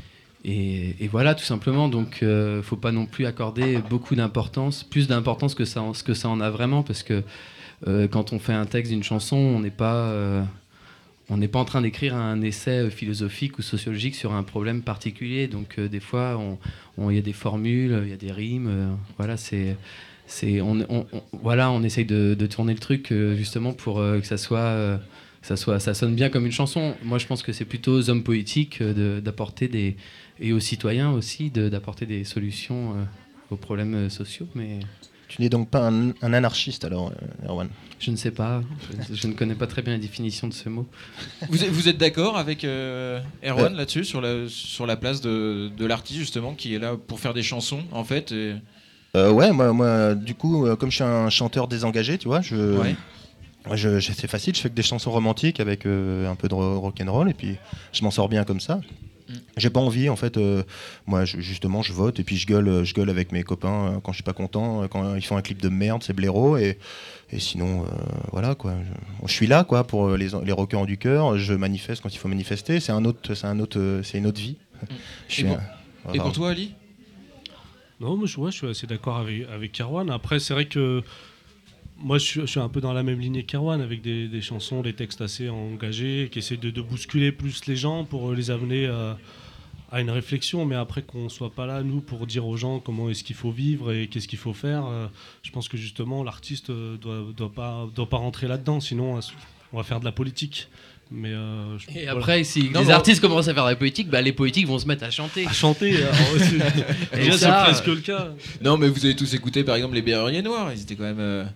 et, et voilà, tout simplement. Donc, euh, faut pas non plus accorder beaucoup d'importance, plus d'importance que ça, en, que ça en a vraiment, parce que euh, quand on fait un texte d'une chanson, on n'est pas euh, on n'est pas en train d'écrire un essai philosophique ou sociologique sur un problème particulier. Donc, euh, des fois, il on, on, y a des formules, il y a des rimes. Euh, voilà, c'est c'est on, on, on voilà, on essaye de, de tourner le truc euh, justement pour euh, que ça soit euh, Ça, soit, ça sonne bien comme une chanson. Moi, je pense que c'est plutôt aux hommes politiques de, d'apporter des, et aux citoyens aussi de, d'apporter des solutions euh, aux problèmes euh, sociaux. Mais tu n'es donc pas un, un anarchiste alors, Erwan? Je ne sais pas. Je, je ne connais pas très bien la définition de ce mot. Vous êtes, vous êtes d'accord avec euh, Erwan euh, là-dessus, sur la, sur la place de, de l'artiste justement, qui est là pour faire des chansons en fait et... euh, Ouais, moi, moi, du coup, euh, comme je suis un chanteur désengagé, tu vois, je... Ouais. Je, je, c'est facile, je fais que des chansons romantiques avec euh, un peu de rock'n'roll et puis je m'en sors bien comme ça. Mm. J'ai pas envie en fait, euh, moi je, justement je vote et puis je gueule, je gueule avec mes copains euh, quand je suis pas content, euh, quand ils font un clip de merde, c'est blaireau et, et sinon euh, voilà quoi. Je, je suis là quoi pour les, les rockers du cœur, je manifeste quand il faut manifester, c'est un autre, c'est un autre, c'est une autre vie. Mm. Je et, pour, un, voilà. Et pour toi Ali? Non, moi je, ouais, je suis assez d'accord avec, avec Erwan. Après c'est vrai que moi, je suis, je suis un peu dans la même lignée qu'Erwan, avec des, des chansons, des textes assez engagés, qui essaient de, de bousculer plus les gens pour les amener à, à une réflexion. Mais après, qu'on ne soit pas là, nous, pour dire aux gens comment est-ce qu'il faut vivre et qu'est-ce qu'il faut faire, euh, je pense que justement, l'artiste ne doit, doit, pas, doit pas rentrer là-dedans, sinon on va faire de la politique. Mais euh, je, et voilà. après, si non, les bon, artistes commencent à faire de la politique, bah, les politiques vont se mettre à chanter. À chanter, c'est, déjà, ça, c'est presque le cas. Non, mais vous avez tous écouté, par exemple, les Berruriers Noirs, ils étaient quand même... Euh...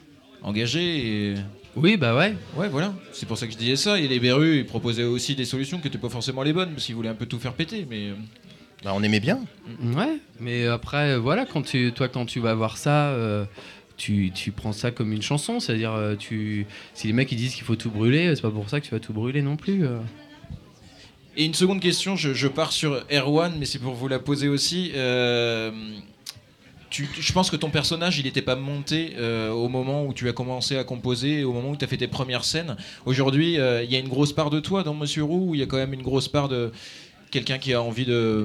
engagé et... Oui, bah ouais. Ouais, voilà. C'est pour ça que je disais ça. Et les Berrus, ils proposaient aussi des solutions qui n'étaient pas forcément les bonnes, parce qu'ils voulaient un peu tout faire péter, mais... Bah, on aimait bien. Ouais, mais après, voilà, quand tu, toi, quand tu vas voir ça, euh, tu, tu prends ça comme une chanson. C'est-à-dire, euh, tu, si les mecs ils disent qu'il faut tout brûler, c'est pas pour ça que tu vas tout brûler non plus. Euh. Et une seconde question, je, je pars sur Erwan, mais c'est pour vous la poser aussi. Euh... Tu, je pense que ton personnage, il n'était pas monté euh, au moment où tu as commencé à composer, au moment où tu as fait tes premières scènes. Aujourd'hui, il euh, y a une grosse part de toi dans Monsieur Roux, ou il y a quand même une grosse part de quelqu'un qui a envie de,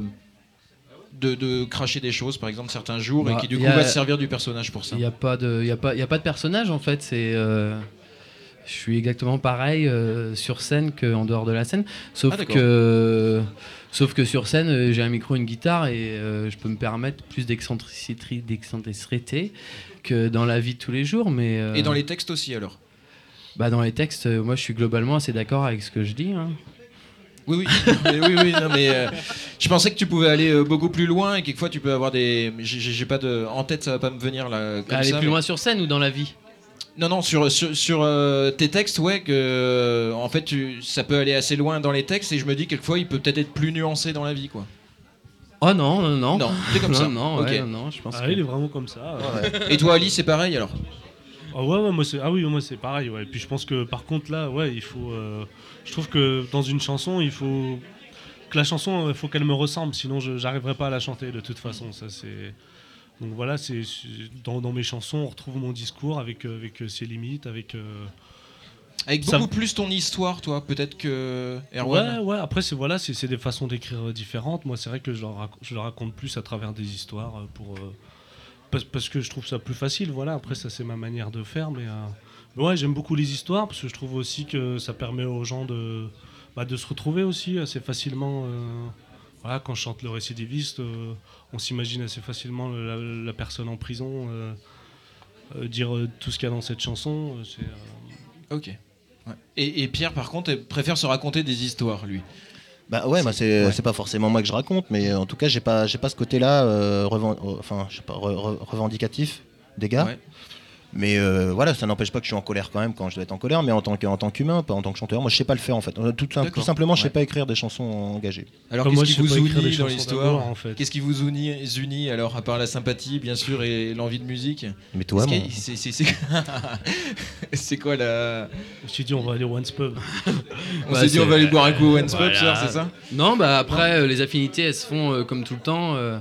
de, de cracher des choses, par exemple, certains jours, bah, et qui du coup a, va se servir du personnage pour ça. Il n'y a, a pas de personnage, en fait. C'est... Euh... Je suis exactement pareil euh, sur scène qu'en dehors de la scène, sauf ah, que sauf que sur scène euh, j'ai un micro, une guitare et euh, je peux me permettre plus d'excentricité, d'excentricité que dans la vie de tous les jours. Mais euh, et dans les textes aussi alors? Bah dans les textes, euh, moi je suis globalement assez d'accord avec ce que je dis. Hein. Oui oui, mais, oui oui non, mais euh, je pensais que tu pouvais aller euh, beaucoup plus loin et quelquefois tu peux avoir des, j'ai, j'ai pas de en tête, ça va pas me venir là. Comme aller ça, plus mais... loin sur scène ou dans la vie? Non, non, sur, sur, sur euh, tes textes, ouais, que, euh, en fait, tu, ça peut aller assez loin dans les textes, et je me dis, quelquefois, il peut peut-être être plus nuancé dans la vie, quoi. Oh non, non, non. Non, t'es comme non, ça. Non, okay. ouais, non, je pense ah, que... il est vraiment comme ça. Ouais. Et toi, Ali, c'est pareil, alors? Ah, ouais, ouais, moi, c'est... Ah oui, moi, c'est pareil, ouais. Et puis, je pense que, par contre, là, ouais, il faut... Euh... Je trouve que, dans une chanson, il faut... Que la chanson, il faut qu'elle me ressemble, sinon, je n'arriverai pas à la chanter, de toute façon. Ça, c'est... Donc voilà, c'est, c'est dans, dans mes chansons, on retrouve mon discours avec, avec euh, ses limites, avec... Euh, avec beaucoup ça... plus ton histoire, toi, peut-être que Erwan. Ouais, ouais, après, c'est, voilà, c'est, c'est des façons d'écrire différentes. Moi, c'est vrai que je le raconte, je le raconte plus à travers des histoires, pour, euh, parce, parce que je trouve ça plus facile, voilà. Après, ça, c'est ma manière de faire, mais... Euh, mais ouais, j'aime beaucoup les histoires, parce que je trouve aussi que ça permet aux gens de, bah, de se retrouver aussi assez facilement... Euh, Voilà, quand je chante le récidiviste, euh, on s'imagine assez facilement la, la personne en prison euh, euh, dire euh, tout ce qu'il y a dans cette chanson. Euh, c'est, euh... Ok. Ouais. Et, et Pierre, par contre, préfère se raconter des histoires, lui. Bah ouais, c'est, bah c'est, ouais. c'est pas forcément moi que je raconte, mais en tout cas, j'ai pas, j'ai pas ce côté-là, euh, reven, euh, enfin, je sais pas, re, re, revendicatif des gars. Ouais. Mais euh, voilà, ça n'empêche pas que je suis en colère quand même quand je dois être en colère, mais en tant, que, en tant qu'humain, pas en tant que chanteur. Moi, je sais pas le faire en fait. Tout, tout simplement, je sais Ouais. pas écrire des chansons engagées. Alors, Comme qu'est-ce moi, qui je sais vous pas écrire des unit dans chansons l'histoire d'amour, en fait. Qu'est-ce qui vous unit, unit alors, à part la sympathie, bien sûr, et l'envie de musique? Mais toi, Est-ce mon... qu'il y a- c'est, c'est, c'est... c'est quoi la. Je me suis dit, on va aller au Once Pub. On Bah, s'est dit, c'est- on va aller boire un coup au Once Pub, Voilà. ça, c'est ça? Non, bah après, euh, les affinités, elles se font euh, comme tout le temps. euh,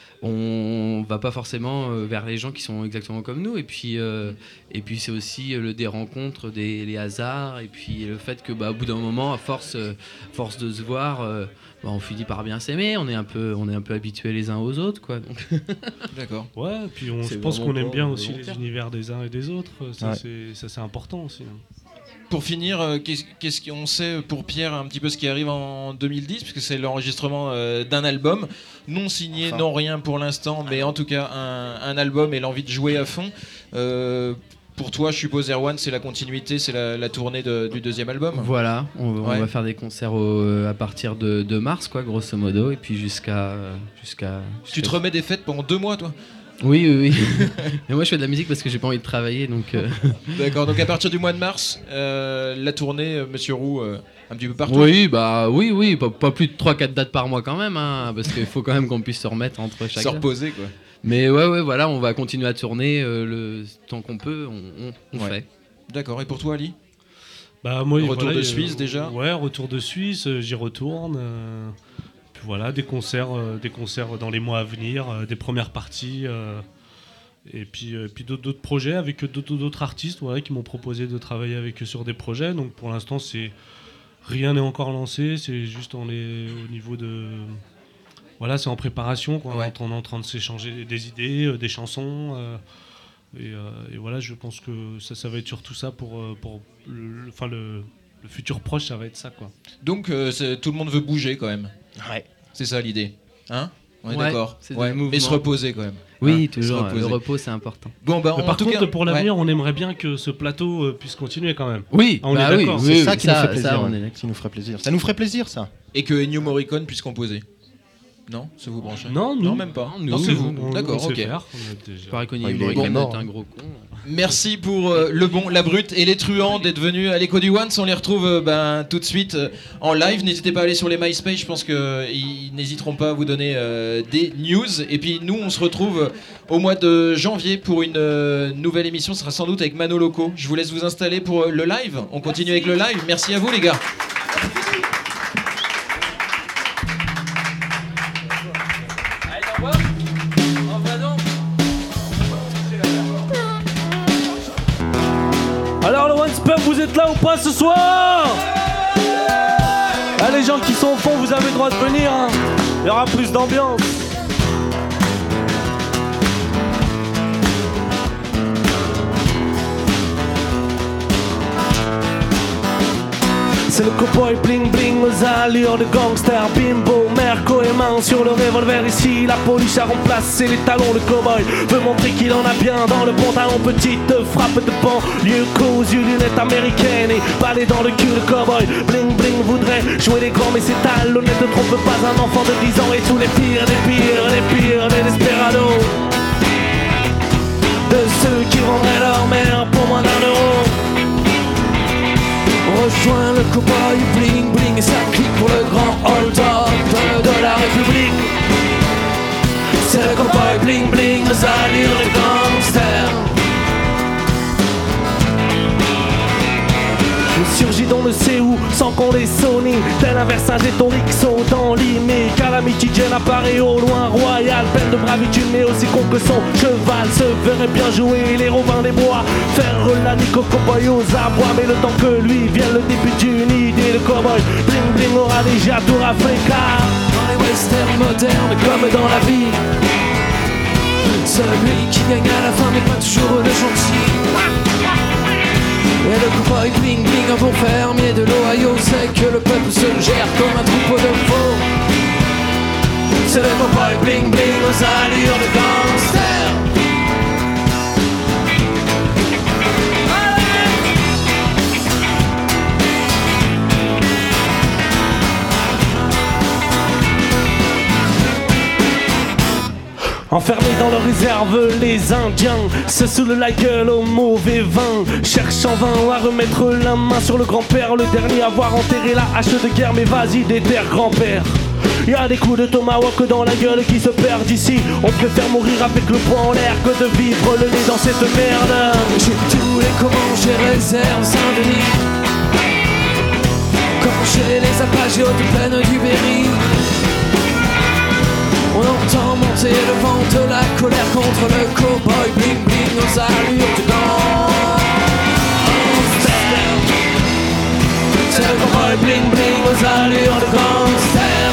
on va pas forcément euh, vers les gens qui sont exactement comme nous. Et puis, euh, et puis c'est aussi euh, le des rencontres, des les hasards. Et puis le fait que, bah, au bout d'un moment, à force, euh, force de se voir, euh, bah, on finit par bien s'aimer. On est un peu, on est un peu habitués les uns aux autres, quoi. Donc, D'accord. Ouais, puis on, C'est je pense vraiment qu'on aime pas bien aussi volontaire. les univers des uns et des autres. Ça, Ouais. c'est, ça c'est important aussi. hein. Pour finir, euh, qu'est-ce, qu'est-ce qu'on sait pour Pierre un petit peu ce qui arrive en deux mille dix, puisque c'est l'enregistrement euh, d'un album, non signé, Enfin. non rien pour l'instant, mais en tout cas un, un album et l'envie de jouer à fond. Euh, pour toi, je suppose, Erwan, c'est la continuité, c'est la, la tournée de- du deuxième album. voilà, on, on Ouais. va faire des concerts au- à partir de, de mars, quoi, grosso modo. Et puis jusqu'à, euh, jusqu'à. Tu te remets des fêtes pendant deux mois, toi? Oui, oui, oui. Mais moi, je fais de la musique parce que j'ai pas envie de travailler, donc. euh, D'accord, donc à partir du mois de mars, euh, la tournée, euh, Monsieur Roux, euh, un petit peu partout. Oui, bah oui, oui, pas, pas plus de trois quatre dates par mois quand même, hein, parce qu'il faut quand même qu'on puisse se remettre entre chaque Se date. reposer, quoi. Mais ouais, ouais, voilà, on va continuer à tourner euh, le tant qu'on peut, on, on, on Ouais. fait. D'accord, et pour toi, Ali? Bah, moi, Retour voilà, de euh, Suisse, déjà. Ouais, retour de Suisse, euh, j'y retourne. euh, puis voilà, des concerts, euh, des concerts dans les mois à venir, euh, des premières parties. euh, et puis, euh, puis d'autres, d'autres projets avec d'autres, d'autres artistes voilà, qui m'ont proposé de travailler avec eux sur des projets. Donc pour l'instant, c'est, rien n'est encore lancé, c'est juste on est au niveau de. Voilà, c'est en préparation, quoi. Ouais. On est en train de s'échanger des idées, euh, des chansons. euh, et, euh, et voilà, je pense que ça, ça va être surtout ça pour, euh, pour le, enfin le, le futur proche, ça va être ça, quoi. Donc, euh, c'est- tout le monde veut bouger, quand même. Ouais. C'est ça l'idée. Hein? On est Ouais, d'accord. c'est Ouais, des mouvements. mais se reposer, quand même. Oui, Hein, toujours, se reposer. le repos c'est important. Bon, bah, Mais en par tout contre, cas, pour l'avenir, on aimerait bien que ce plateau euh, puisse continuer quand même. Oui, Ah, on bah est oui, d'accord. oui, C'est oui, ça qui nous fait plaisir. ça, on ouais. est d'accord. Ça nous ferait plaisir. Ça nous ferait plaisir, ça. Et que Ennio Morricone puisse composer. Non, ça vous branche? Non, nous. Non, même pas. Non, Non, c'est nous, vous. On- on D'accord, sait ok. faire, on a déjà- Pareil qu'on y Ouais, est il est- Morricone il est mort, est un hein. gros con. Merci pour euh, le bon, la brute et les truands d'être venus à l'écho du Once. On les retrouve euh, ben, tout de suite euh, en live. N'hésitez pas à aller sur les MySpace. Je pense qu'ils n'hésiteront pas à vous donner euh, des news. Et puis nous, on se retrouve euh, au mois de janvier pour une euh, nouvelle émission. Ce sera sans doute avec Mano Loco. Je vous laisse vous installer pour euh, le live. On continue avec le live. Merci à vous, les gars. Alors le Once Pub, vous êtes là ou pas ce soir? Ah, les gens qui sont au fond, vous avez le droit de venir, hein. Il y aura plus d'ambiance. C'est le cowboy bling bling aux allures de gangster. Bimbo, Merco et main sur le revolver. Ici la police a remplacé les talons. Le cowboy veut montrer qu'il en a bien dans le pantalon. Petite frappe de banlieue, cause lunettes américaines et balai dans le cul. Le cowboy bling bling voudrait jouer les grands, mais c'est talonnette. Ne trompe pas un enfant de dix ans. Et tous les pires, les pires, les pires, les desperados, de ceux qui vendraient leur mère pour moins d'un euro. Rejoins le cowboy bling bling et ça clique pour le grand hold-up de la République. C'est le cowboy bling bling aux allures de gangster. Il surgit d'on ne sait où sans qu'on les sonne. Tel un Vercingétorix dans l'imé. Calamity Jane apparaît au loin, royal, pleine de bravitude mais aussi con que son cheval se verrait bien jouer les Robins des Bois, faire la nique au cowboy aux abois. Mais le temps que lui vienne le début d'une idée, le cowboy bling bling aura déjà tout raflé. Car dans les westerns modernes comme dans la vie, celui qui gagne à la fin n'est pas toujours le gentil. Et le cowboy bling bling, un bon fermier de l'Ohio sait que le peuple se gère comme un troupeau de veaux. C'est le cowboy bling bling aux allures de gangster. Enfermés dans leur réserve, les Indiens se saoulent la gueule au mauvais vin. Cherchent en vain à remettre la main sur le grand-père, le dernier à avoir enterré la hache de guerre. Mais vas-y, déterre grand-père. Y'a des coups de tomahawk dans la gueule qui se perdent ici. On préfère mourir avec le poing en l'air que de vivre le nez dans cette merde. J'ai tous les comment j'ai réserve Saint-Denis. Quand j'ai les Apaches hautes plaines du Berry. On entend monter le vent de la colère contre le cow-boy bling bling aux allures du gangster. C'est le cow-boy bling bling aux allures de gangster.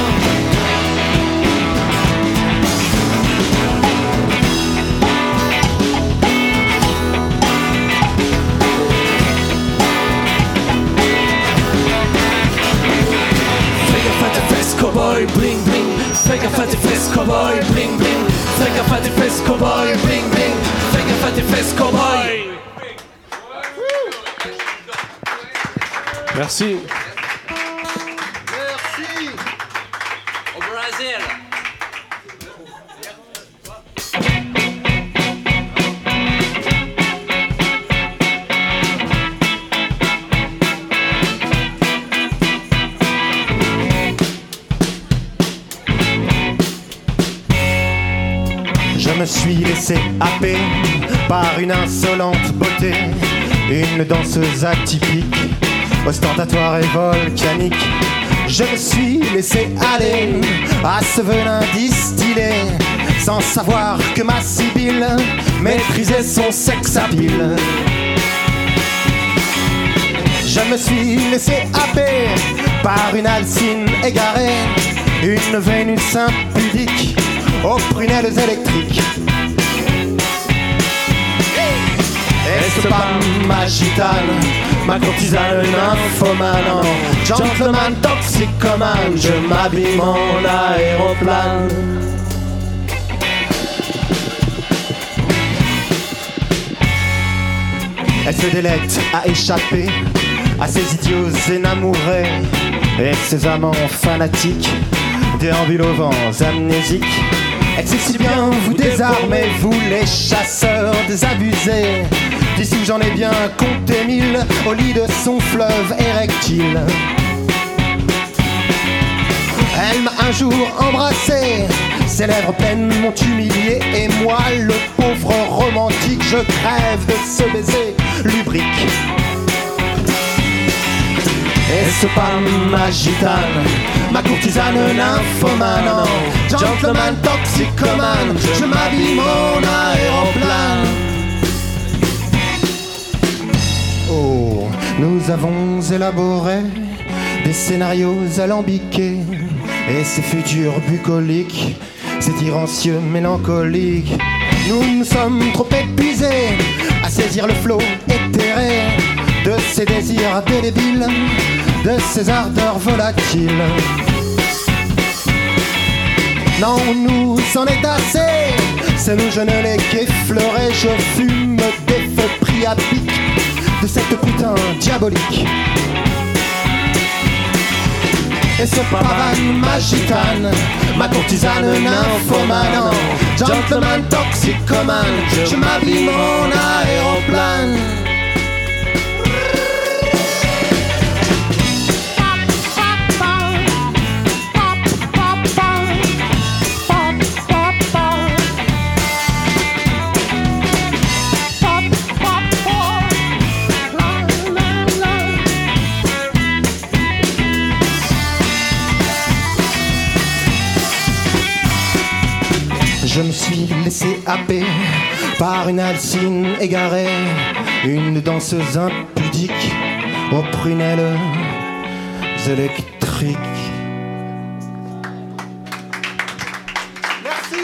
Fais gaffe à tes fesses cow-boy bling bling. Fais gaffe à tes fesses cowboy, bling bling. Fais gaffe à tes fesses cowboy, bling bling. Fais gaffe à tes fesses cowboy. Merci. Merci. Au Brésil. Je me suis laissé happer par une insolente beauté, une danseuse atypique, ostentatoire et volcanique. Je me suis laissé aller à ce venin distillé, sans savoir que ma sibylle maîtrisait son sex appeal. Je me suis laissé happer par une Alcine égarée, une Vénus impudique aux prunelles électriques. Est-ce pas ma gitane, ma courtisane nymphomane, gentleman toxicomane, je m'habille mon aéroplane. Elle se délecte à échapper à ces idiots énamourés et ces amants fanatiques, déambulent aux vents amnésiques. Elle sait si bien vous désarmer, vous les chasseurs désabusés. D'ici j'en ai bien compté mille au lit de son fleuve érectile. Elle m'a un jour embrassé, ses lèvres pleines m'ont humilié, et moi, le pauvre romantique, je crève de ce baiser lubrique. Est-ce pas ma gitane, ma courtisane nymphomane, gentleman toxicomane, je m'habille mon aéroplane. Oh, nous avons élaboré des scénarios alambiqués, et ces futurs bucoliques, ces tyrancieux mélancoliques, nous nous sommes trop épuisés à saisir le flot éthéré de ces désirs délébiles, de ces ardeurs volatiles. Non, nous en est assez, c'est nous je ne l'ai qu'effleuré, je fume des feux pris à pic de cette putain diabolique. Et c'est pas vanne, ma gitane, ma courtisane nymphomane, gentleman toxicomane, je m'habille mon aéroplane. Je me suis laissé happer par une Alcine égarée, une danseuse impudique aux prunelles électriques. Merci.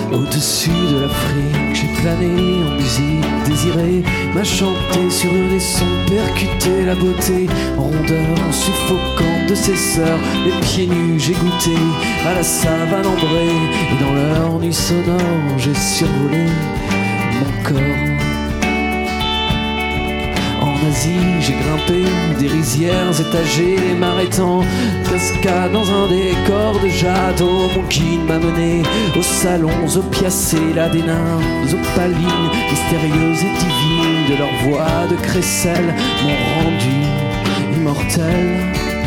Au-dessus de l'Afrique, j'ai plané en musique désirée, m'a chanté sur des sons percutés, la beauté en rondeur, en suffocante de ses sœurs. Les pieds nus, j'ai goûté à la savane ambrée, et dans leur nuit sonore, j'ai survolé mon corps. En Asie, j'ai grimpé des rizières étagées, m'arrêtant cascade dans un décor de jade. Oh, mon guide m'a mené aux salons opiacés, là des nymphes opalines, mystérieuses et divines, de leur voix de crécelle m'ont rendu immortel.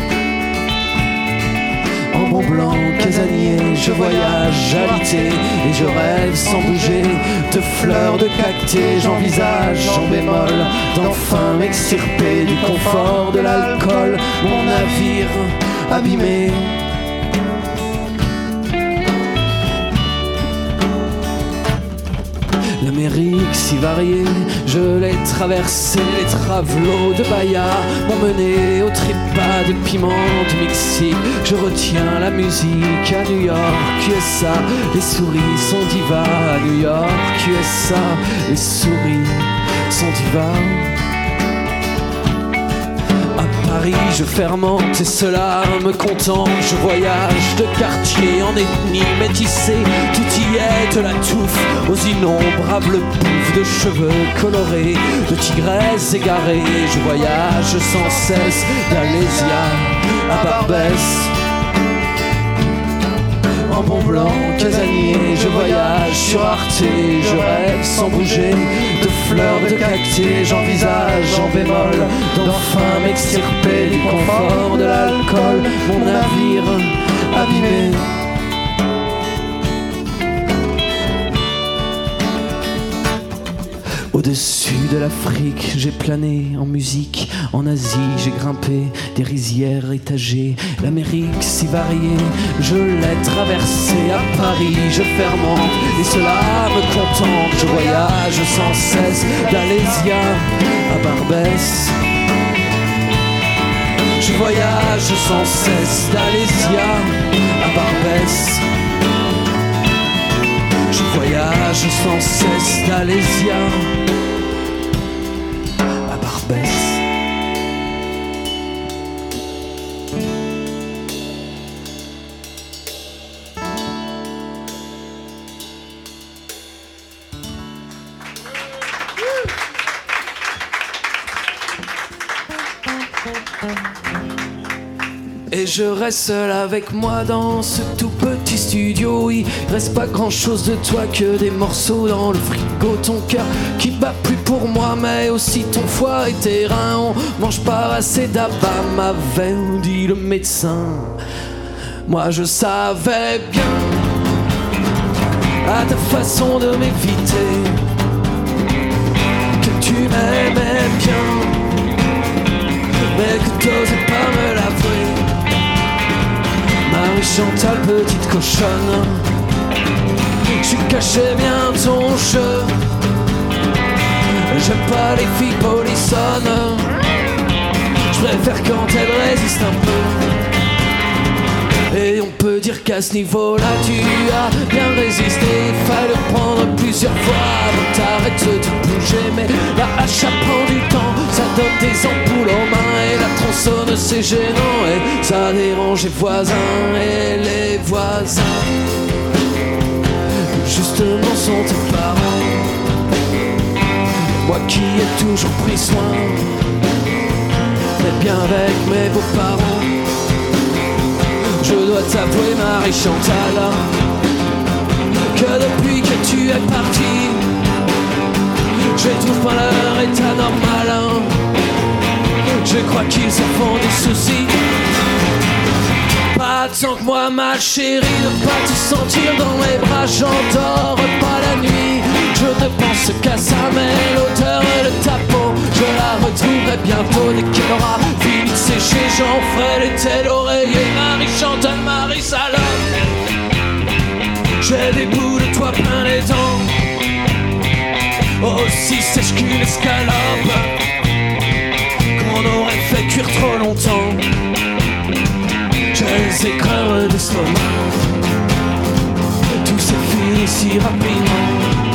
En Mont Blanc, casanier, je voyage alité et je rêve sans bouger de fleurs de cactés. J'envisage en bémol d'enfin m'extirper du confort de l'alcool, mon navire abîmé. L'Amérique si variée, je l'ai traversée, les travelots de Bahia m'ont mené au trépas de piment du Mexique. Je retiens la musique à New York, U S A, les souris sont divas. À New York, U S A, les souris sont divas. Paris, je fermente et cela me contente. Je voyage de quartier en ethnie métissée. Tout y est, de la touffe aux innombrables bouffes de cheveux colorés, de tigresses égarées. Je voyage sans cesse d'Alésia à Barbès. En Mont Blanc, casanier, je voyage sur Arte. Je rêve sans bouger de fleurs de cactés. J'envisage en bémol d'enfin m'extirper du confort de l'alcool, mon navire abîmé. Au-dessus de l'Afrique, j'ai plané en musique. En Asie, j'ai grimpé des rizières étagées. L'Amérique si variée, je l'ai traversée. À Paris, je fermente et cela me contente. Je voyage sans cesse d'Alésia à Barbès. Je voyage sans cesse d'Alésia à Barbès. Je voyage sans cesse d'Alésia à Barbès. Et je reste seul avec moi dans ce tout petit studio. Il reste pas grand chose de toi que des morceaux dans le frigo. Ton cœur qui bat plus pour moi, mais aussi ton foie et tes reins. On mange pas assez d'abat, m'avait dit le médecin. Moi je savais bien, à ta façon de m'éviter, que tu m'aimais bien, mais que t'osais pas me l'avouer. Marie-Chantal, petite cochonne, tu cachais bien ton jeu. J'aime pas les filles polissonnes, je préfère quand elles résistent un peu. Et on peut dire qu'à ce niveau-là tu as bien résisté. Il fallait reprendre plusieurs fois avant t'arrêtes de bouger. Mais la hache prend du temps, ça donne des ampoules aux mains. Et la tronçonne c'est gênant et ça dérange les voisins. Et les voisins justement sont tes parents. Moi qui ai toujours pris soin d'être bien avec mes beaux-parents. Je dois t'avouer, Marie-Chantal, que depuis que tu es partie, je trouve pas leur état normal. Je crois qu'ils se font des soucis. Pas tant que moi, ma chérie, ne pas te sentir dans mes bras. J'endors pas la nuit, je ne pense qu'à ça. Mais l'odeur de ta peau, je la retrouverai bientôt. Dès qu'elle aura fini de sécher, j'en ferai l'été d'oreiller. Marie-Chantal, Marie-Salope, j'ai des bouts de toi plein les dents, aussi sèche qu'une escalope, qu'on aurait fait cuire trop longtemps. J'ai les écreurs d'estomac, tout s'est fini si rapidement.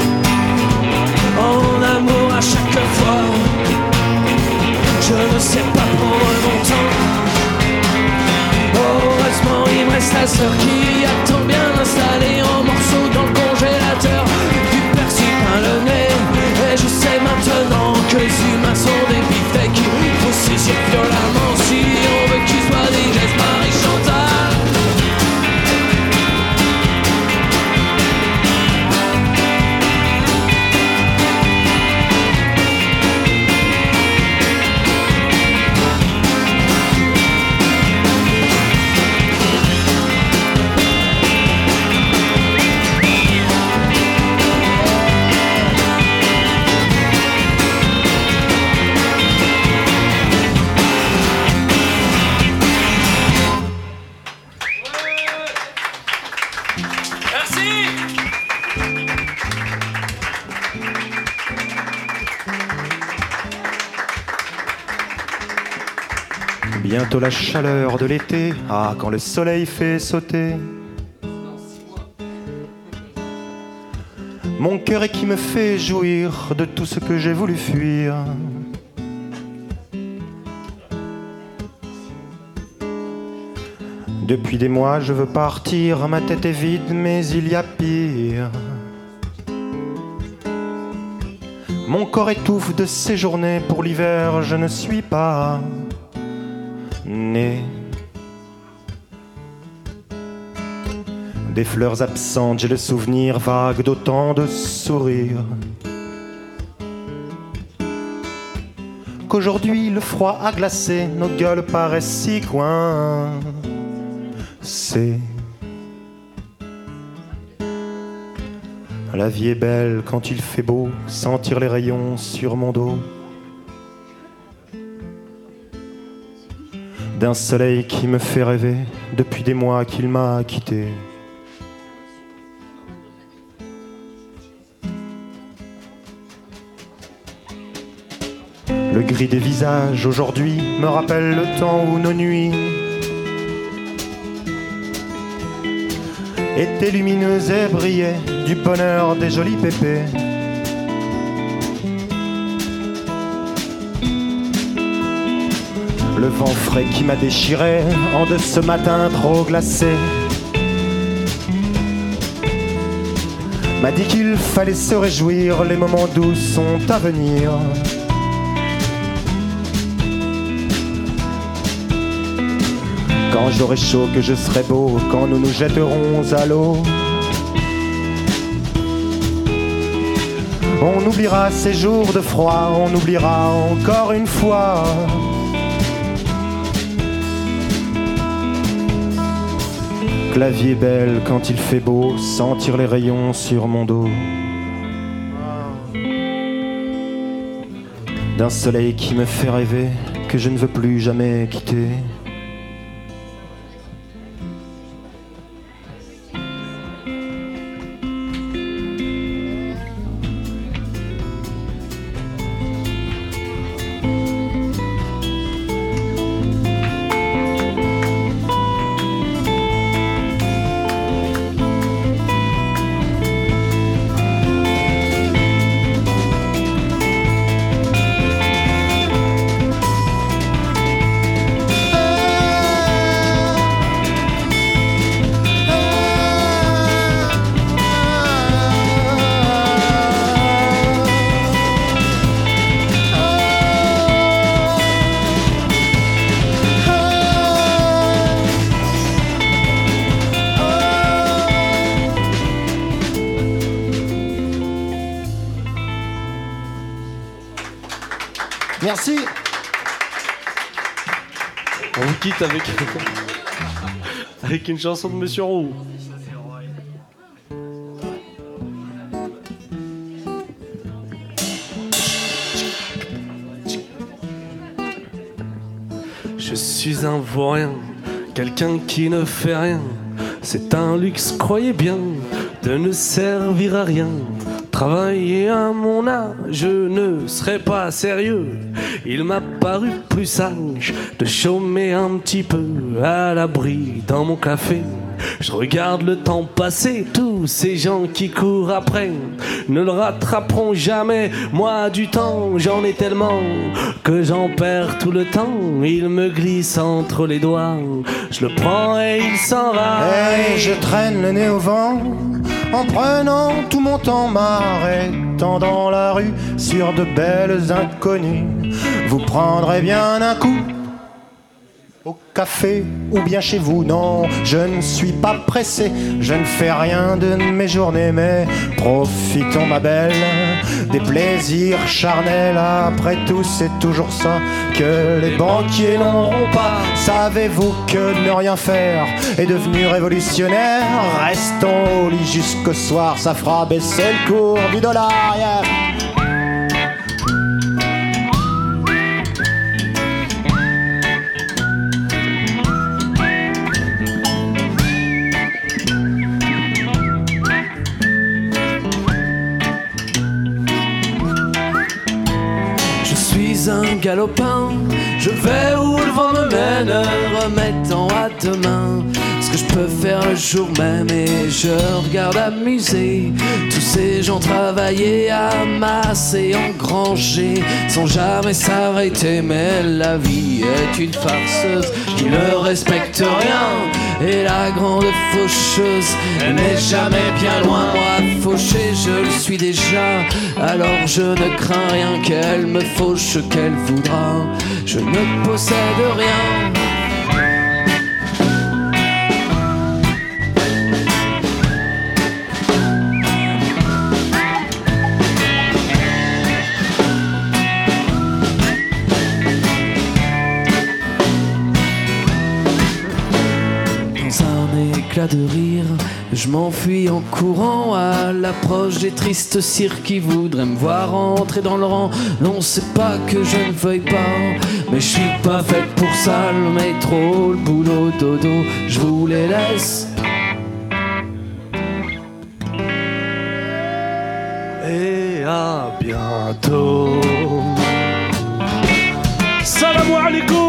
En amour à chaque fois, je ne sais pas prendre mon temps. Heureusement il me reste la sœur qui attend bien installée en morceaux dans le congélateur. Du persil plein le nez, et je sais maintenant que les humains sont des beefsteaks. Il faut saisir violemment si on veut qu'ils soient digestes. Marie Chantal. Bientôt la chaleur de l'été, ah quand le soleil fait sauter mon cœur et qui me fait jouir de tout ce que j'ai voulu fuir. Depuis des mois je veux partir, ma tête est vide mais il y a pire. Mon corps étouffe de ces journées, pour l'hiver je ne suis pas né. Des fleurs absentes, j'ai le souvenir vague d'autant de sourires. Qu'aujourd'hui le froid a glacé, nos gueules paraissent si coincées. La vie est belle quand il fait beau, sentir les rayons sur mon dos. D'un soleil qui me fait rêver, depuis des mois qu'il m'a quitté. Le gris des visages aujourd'hui me rappelle le temps où nos nuits étaient lumineuses et brillaient du bonheur des jolis pépés. Le vent frais qui m'a déchiré en de ce matin trop glacé m'a dit qu'il fallait se réjouir, les moments doux sont à venir. Quand j'aurai chaud, que je serai beau, quand nous nous jetterons à l'eau, on oubliera ces jours de froid, on oubliera encore une fois que la vie est belle quand il fait beau, sentir les rayons sur mon dos. D'un soleil qui me fait rêver, que je ne veux plus jamais quitter. Merci. On vous quitte avec, avec une chanson de Monsieur Roux. Je suis un vaurien, quelqu'un qui ne fait rien. C'est un luxe, croyez bien, de ne servir à rien. Travailler à mon âge, je ne serais pas sérieux. Il m'a paru plus sage de chômer un petit peu à l'abri dans mon café. Je regarde le temps passer, tous ces gens qui courent après ne le rattraperont jamais. Moi du temps, j'en ai tellement que j'en perds tout le temps. Il me glisse entre les doigts, je le prends et il s'en va. Et je traîne le nez au vent en prenant tout mon temps, m'arrêtant dans la rue sur de belles inconnues. Vous prendrez bien un coup au café ou bien chez vous? Non, je ne suis pas pressé, je ne fais rien de mes journées, mais profitons ma belle des plaisirs charnels. Après tout, c'est toujours ça que les banquiers n'auront pas. Savez-vous que ne rien faire est devenu révolutionnaire? Restons au lit jusqu'au soir, ça fera baisser le cours du dollar, yeah. Un galopin, je vais où le vent me mène, remettant à demain ce que je peux faire le jour même. Et je regarde amuser tous ces gens travailler, amasser, engranger, sans jamais s'arrêter. Mais la vie est une farceuse qui ne respecte rien, et la grande faucheuse n'est jamais bien loin. Moi fauché, je le suis déjà, alors je ne crains rien qu'elle me fauche qu'elle voudra. Je ne possède rien. De rire, je m'enfuis en courant à l'approche des tristes cires qui voudraient me voir entrer dans le rang. Non, c'est pas que je ne veuille pas, mais je suis pas faite pour ça. Le métro, le boulot, dodo, je vous les laisse. Et à bientôt. Salam alaikum.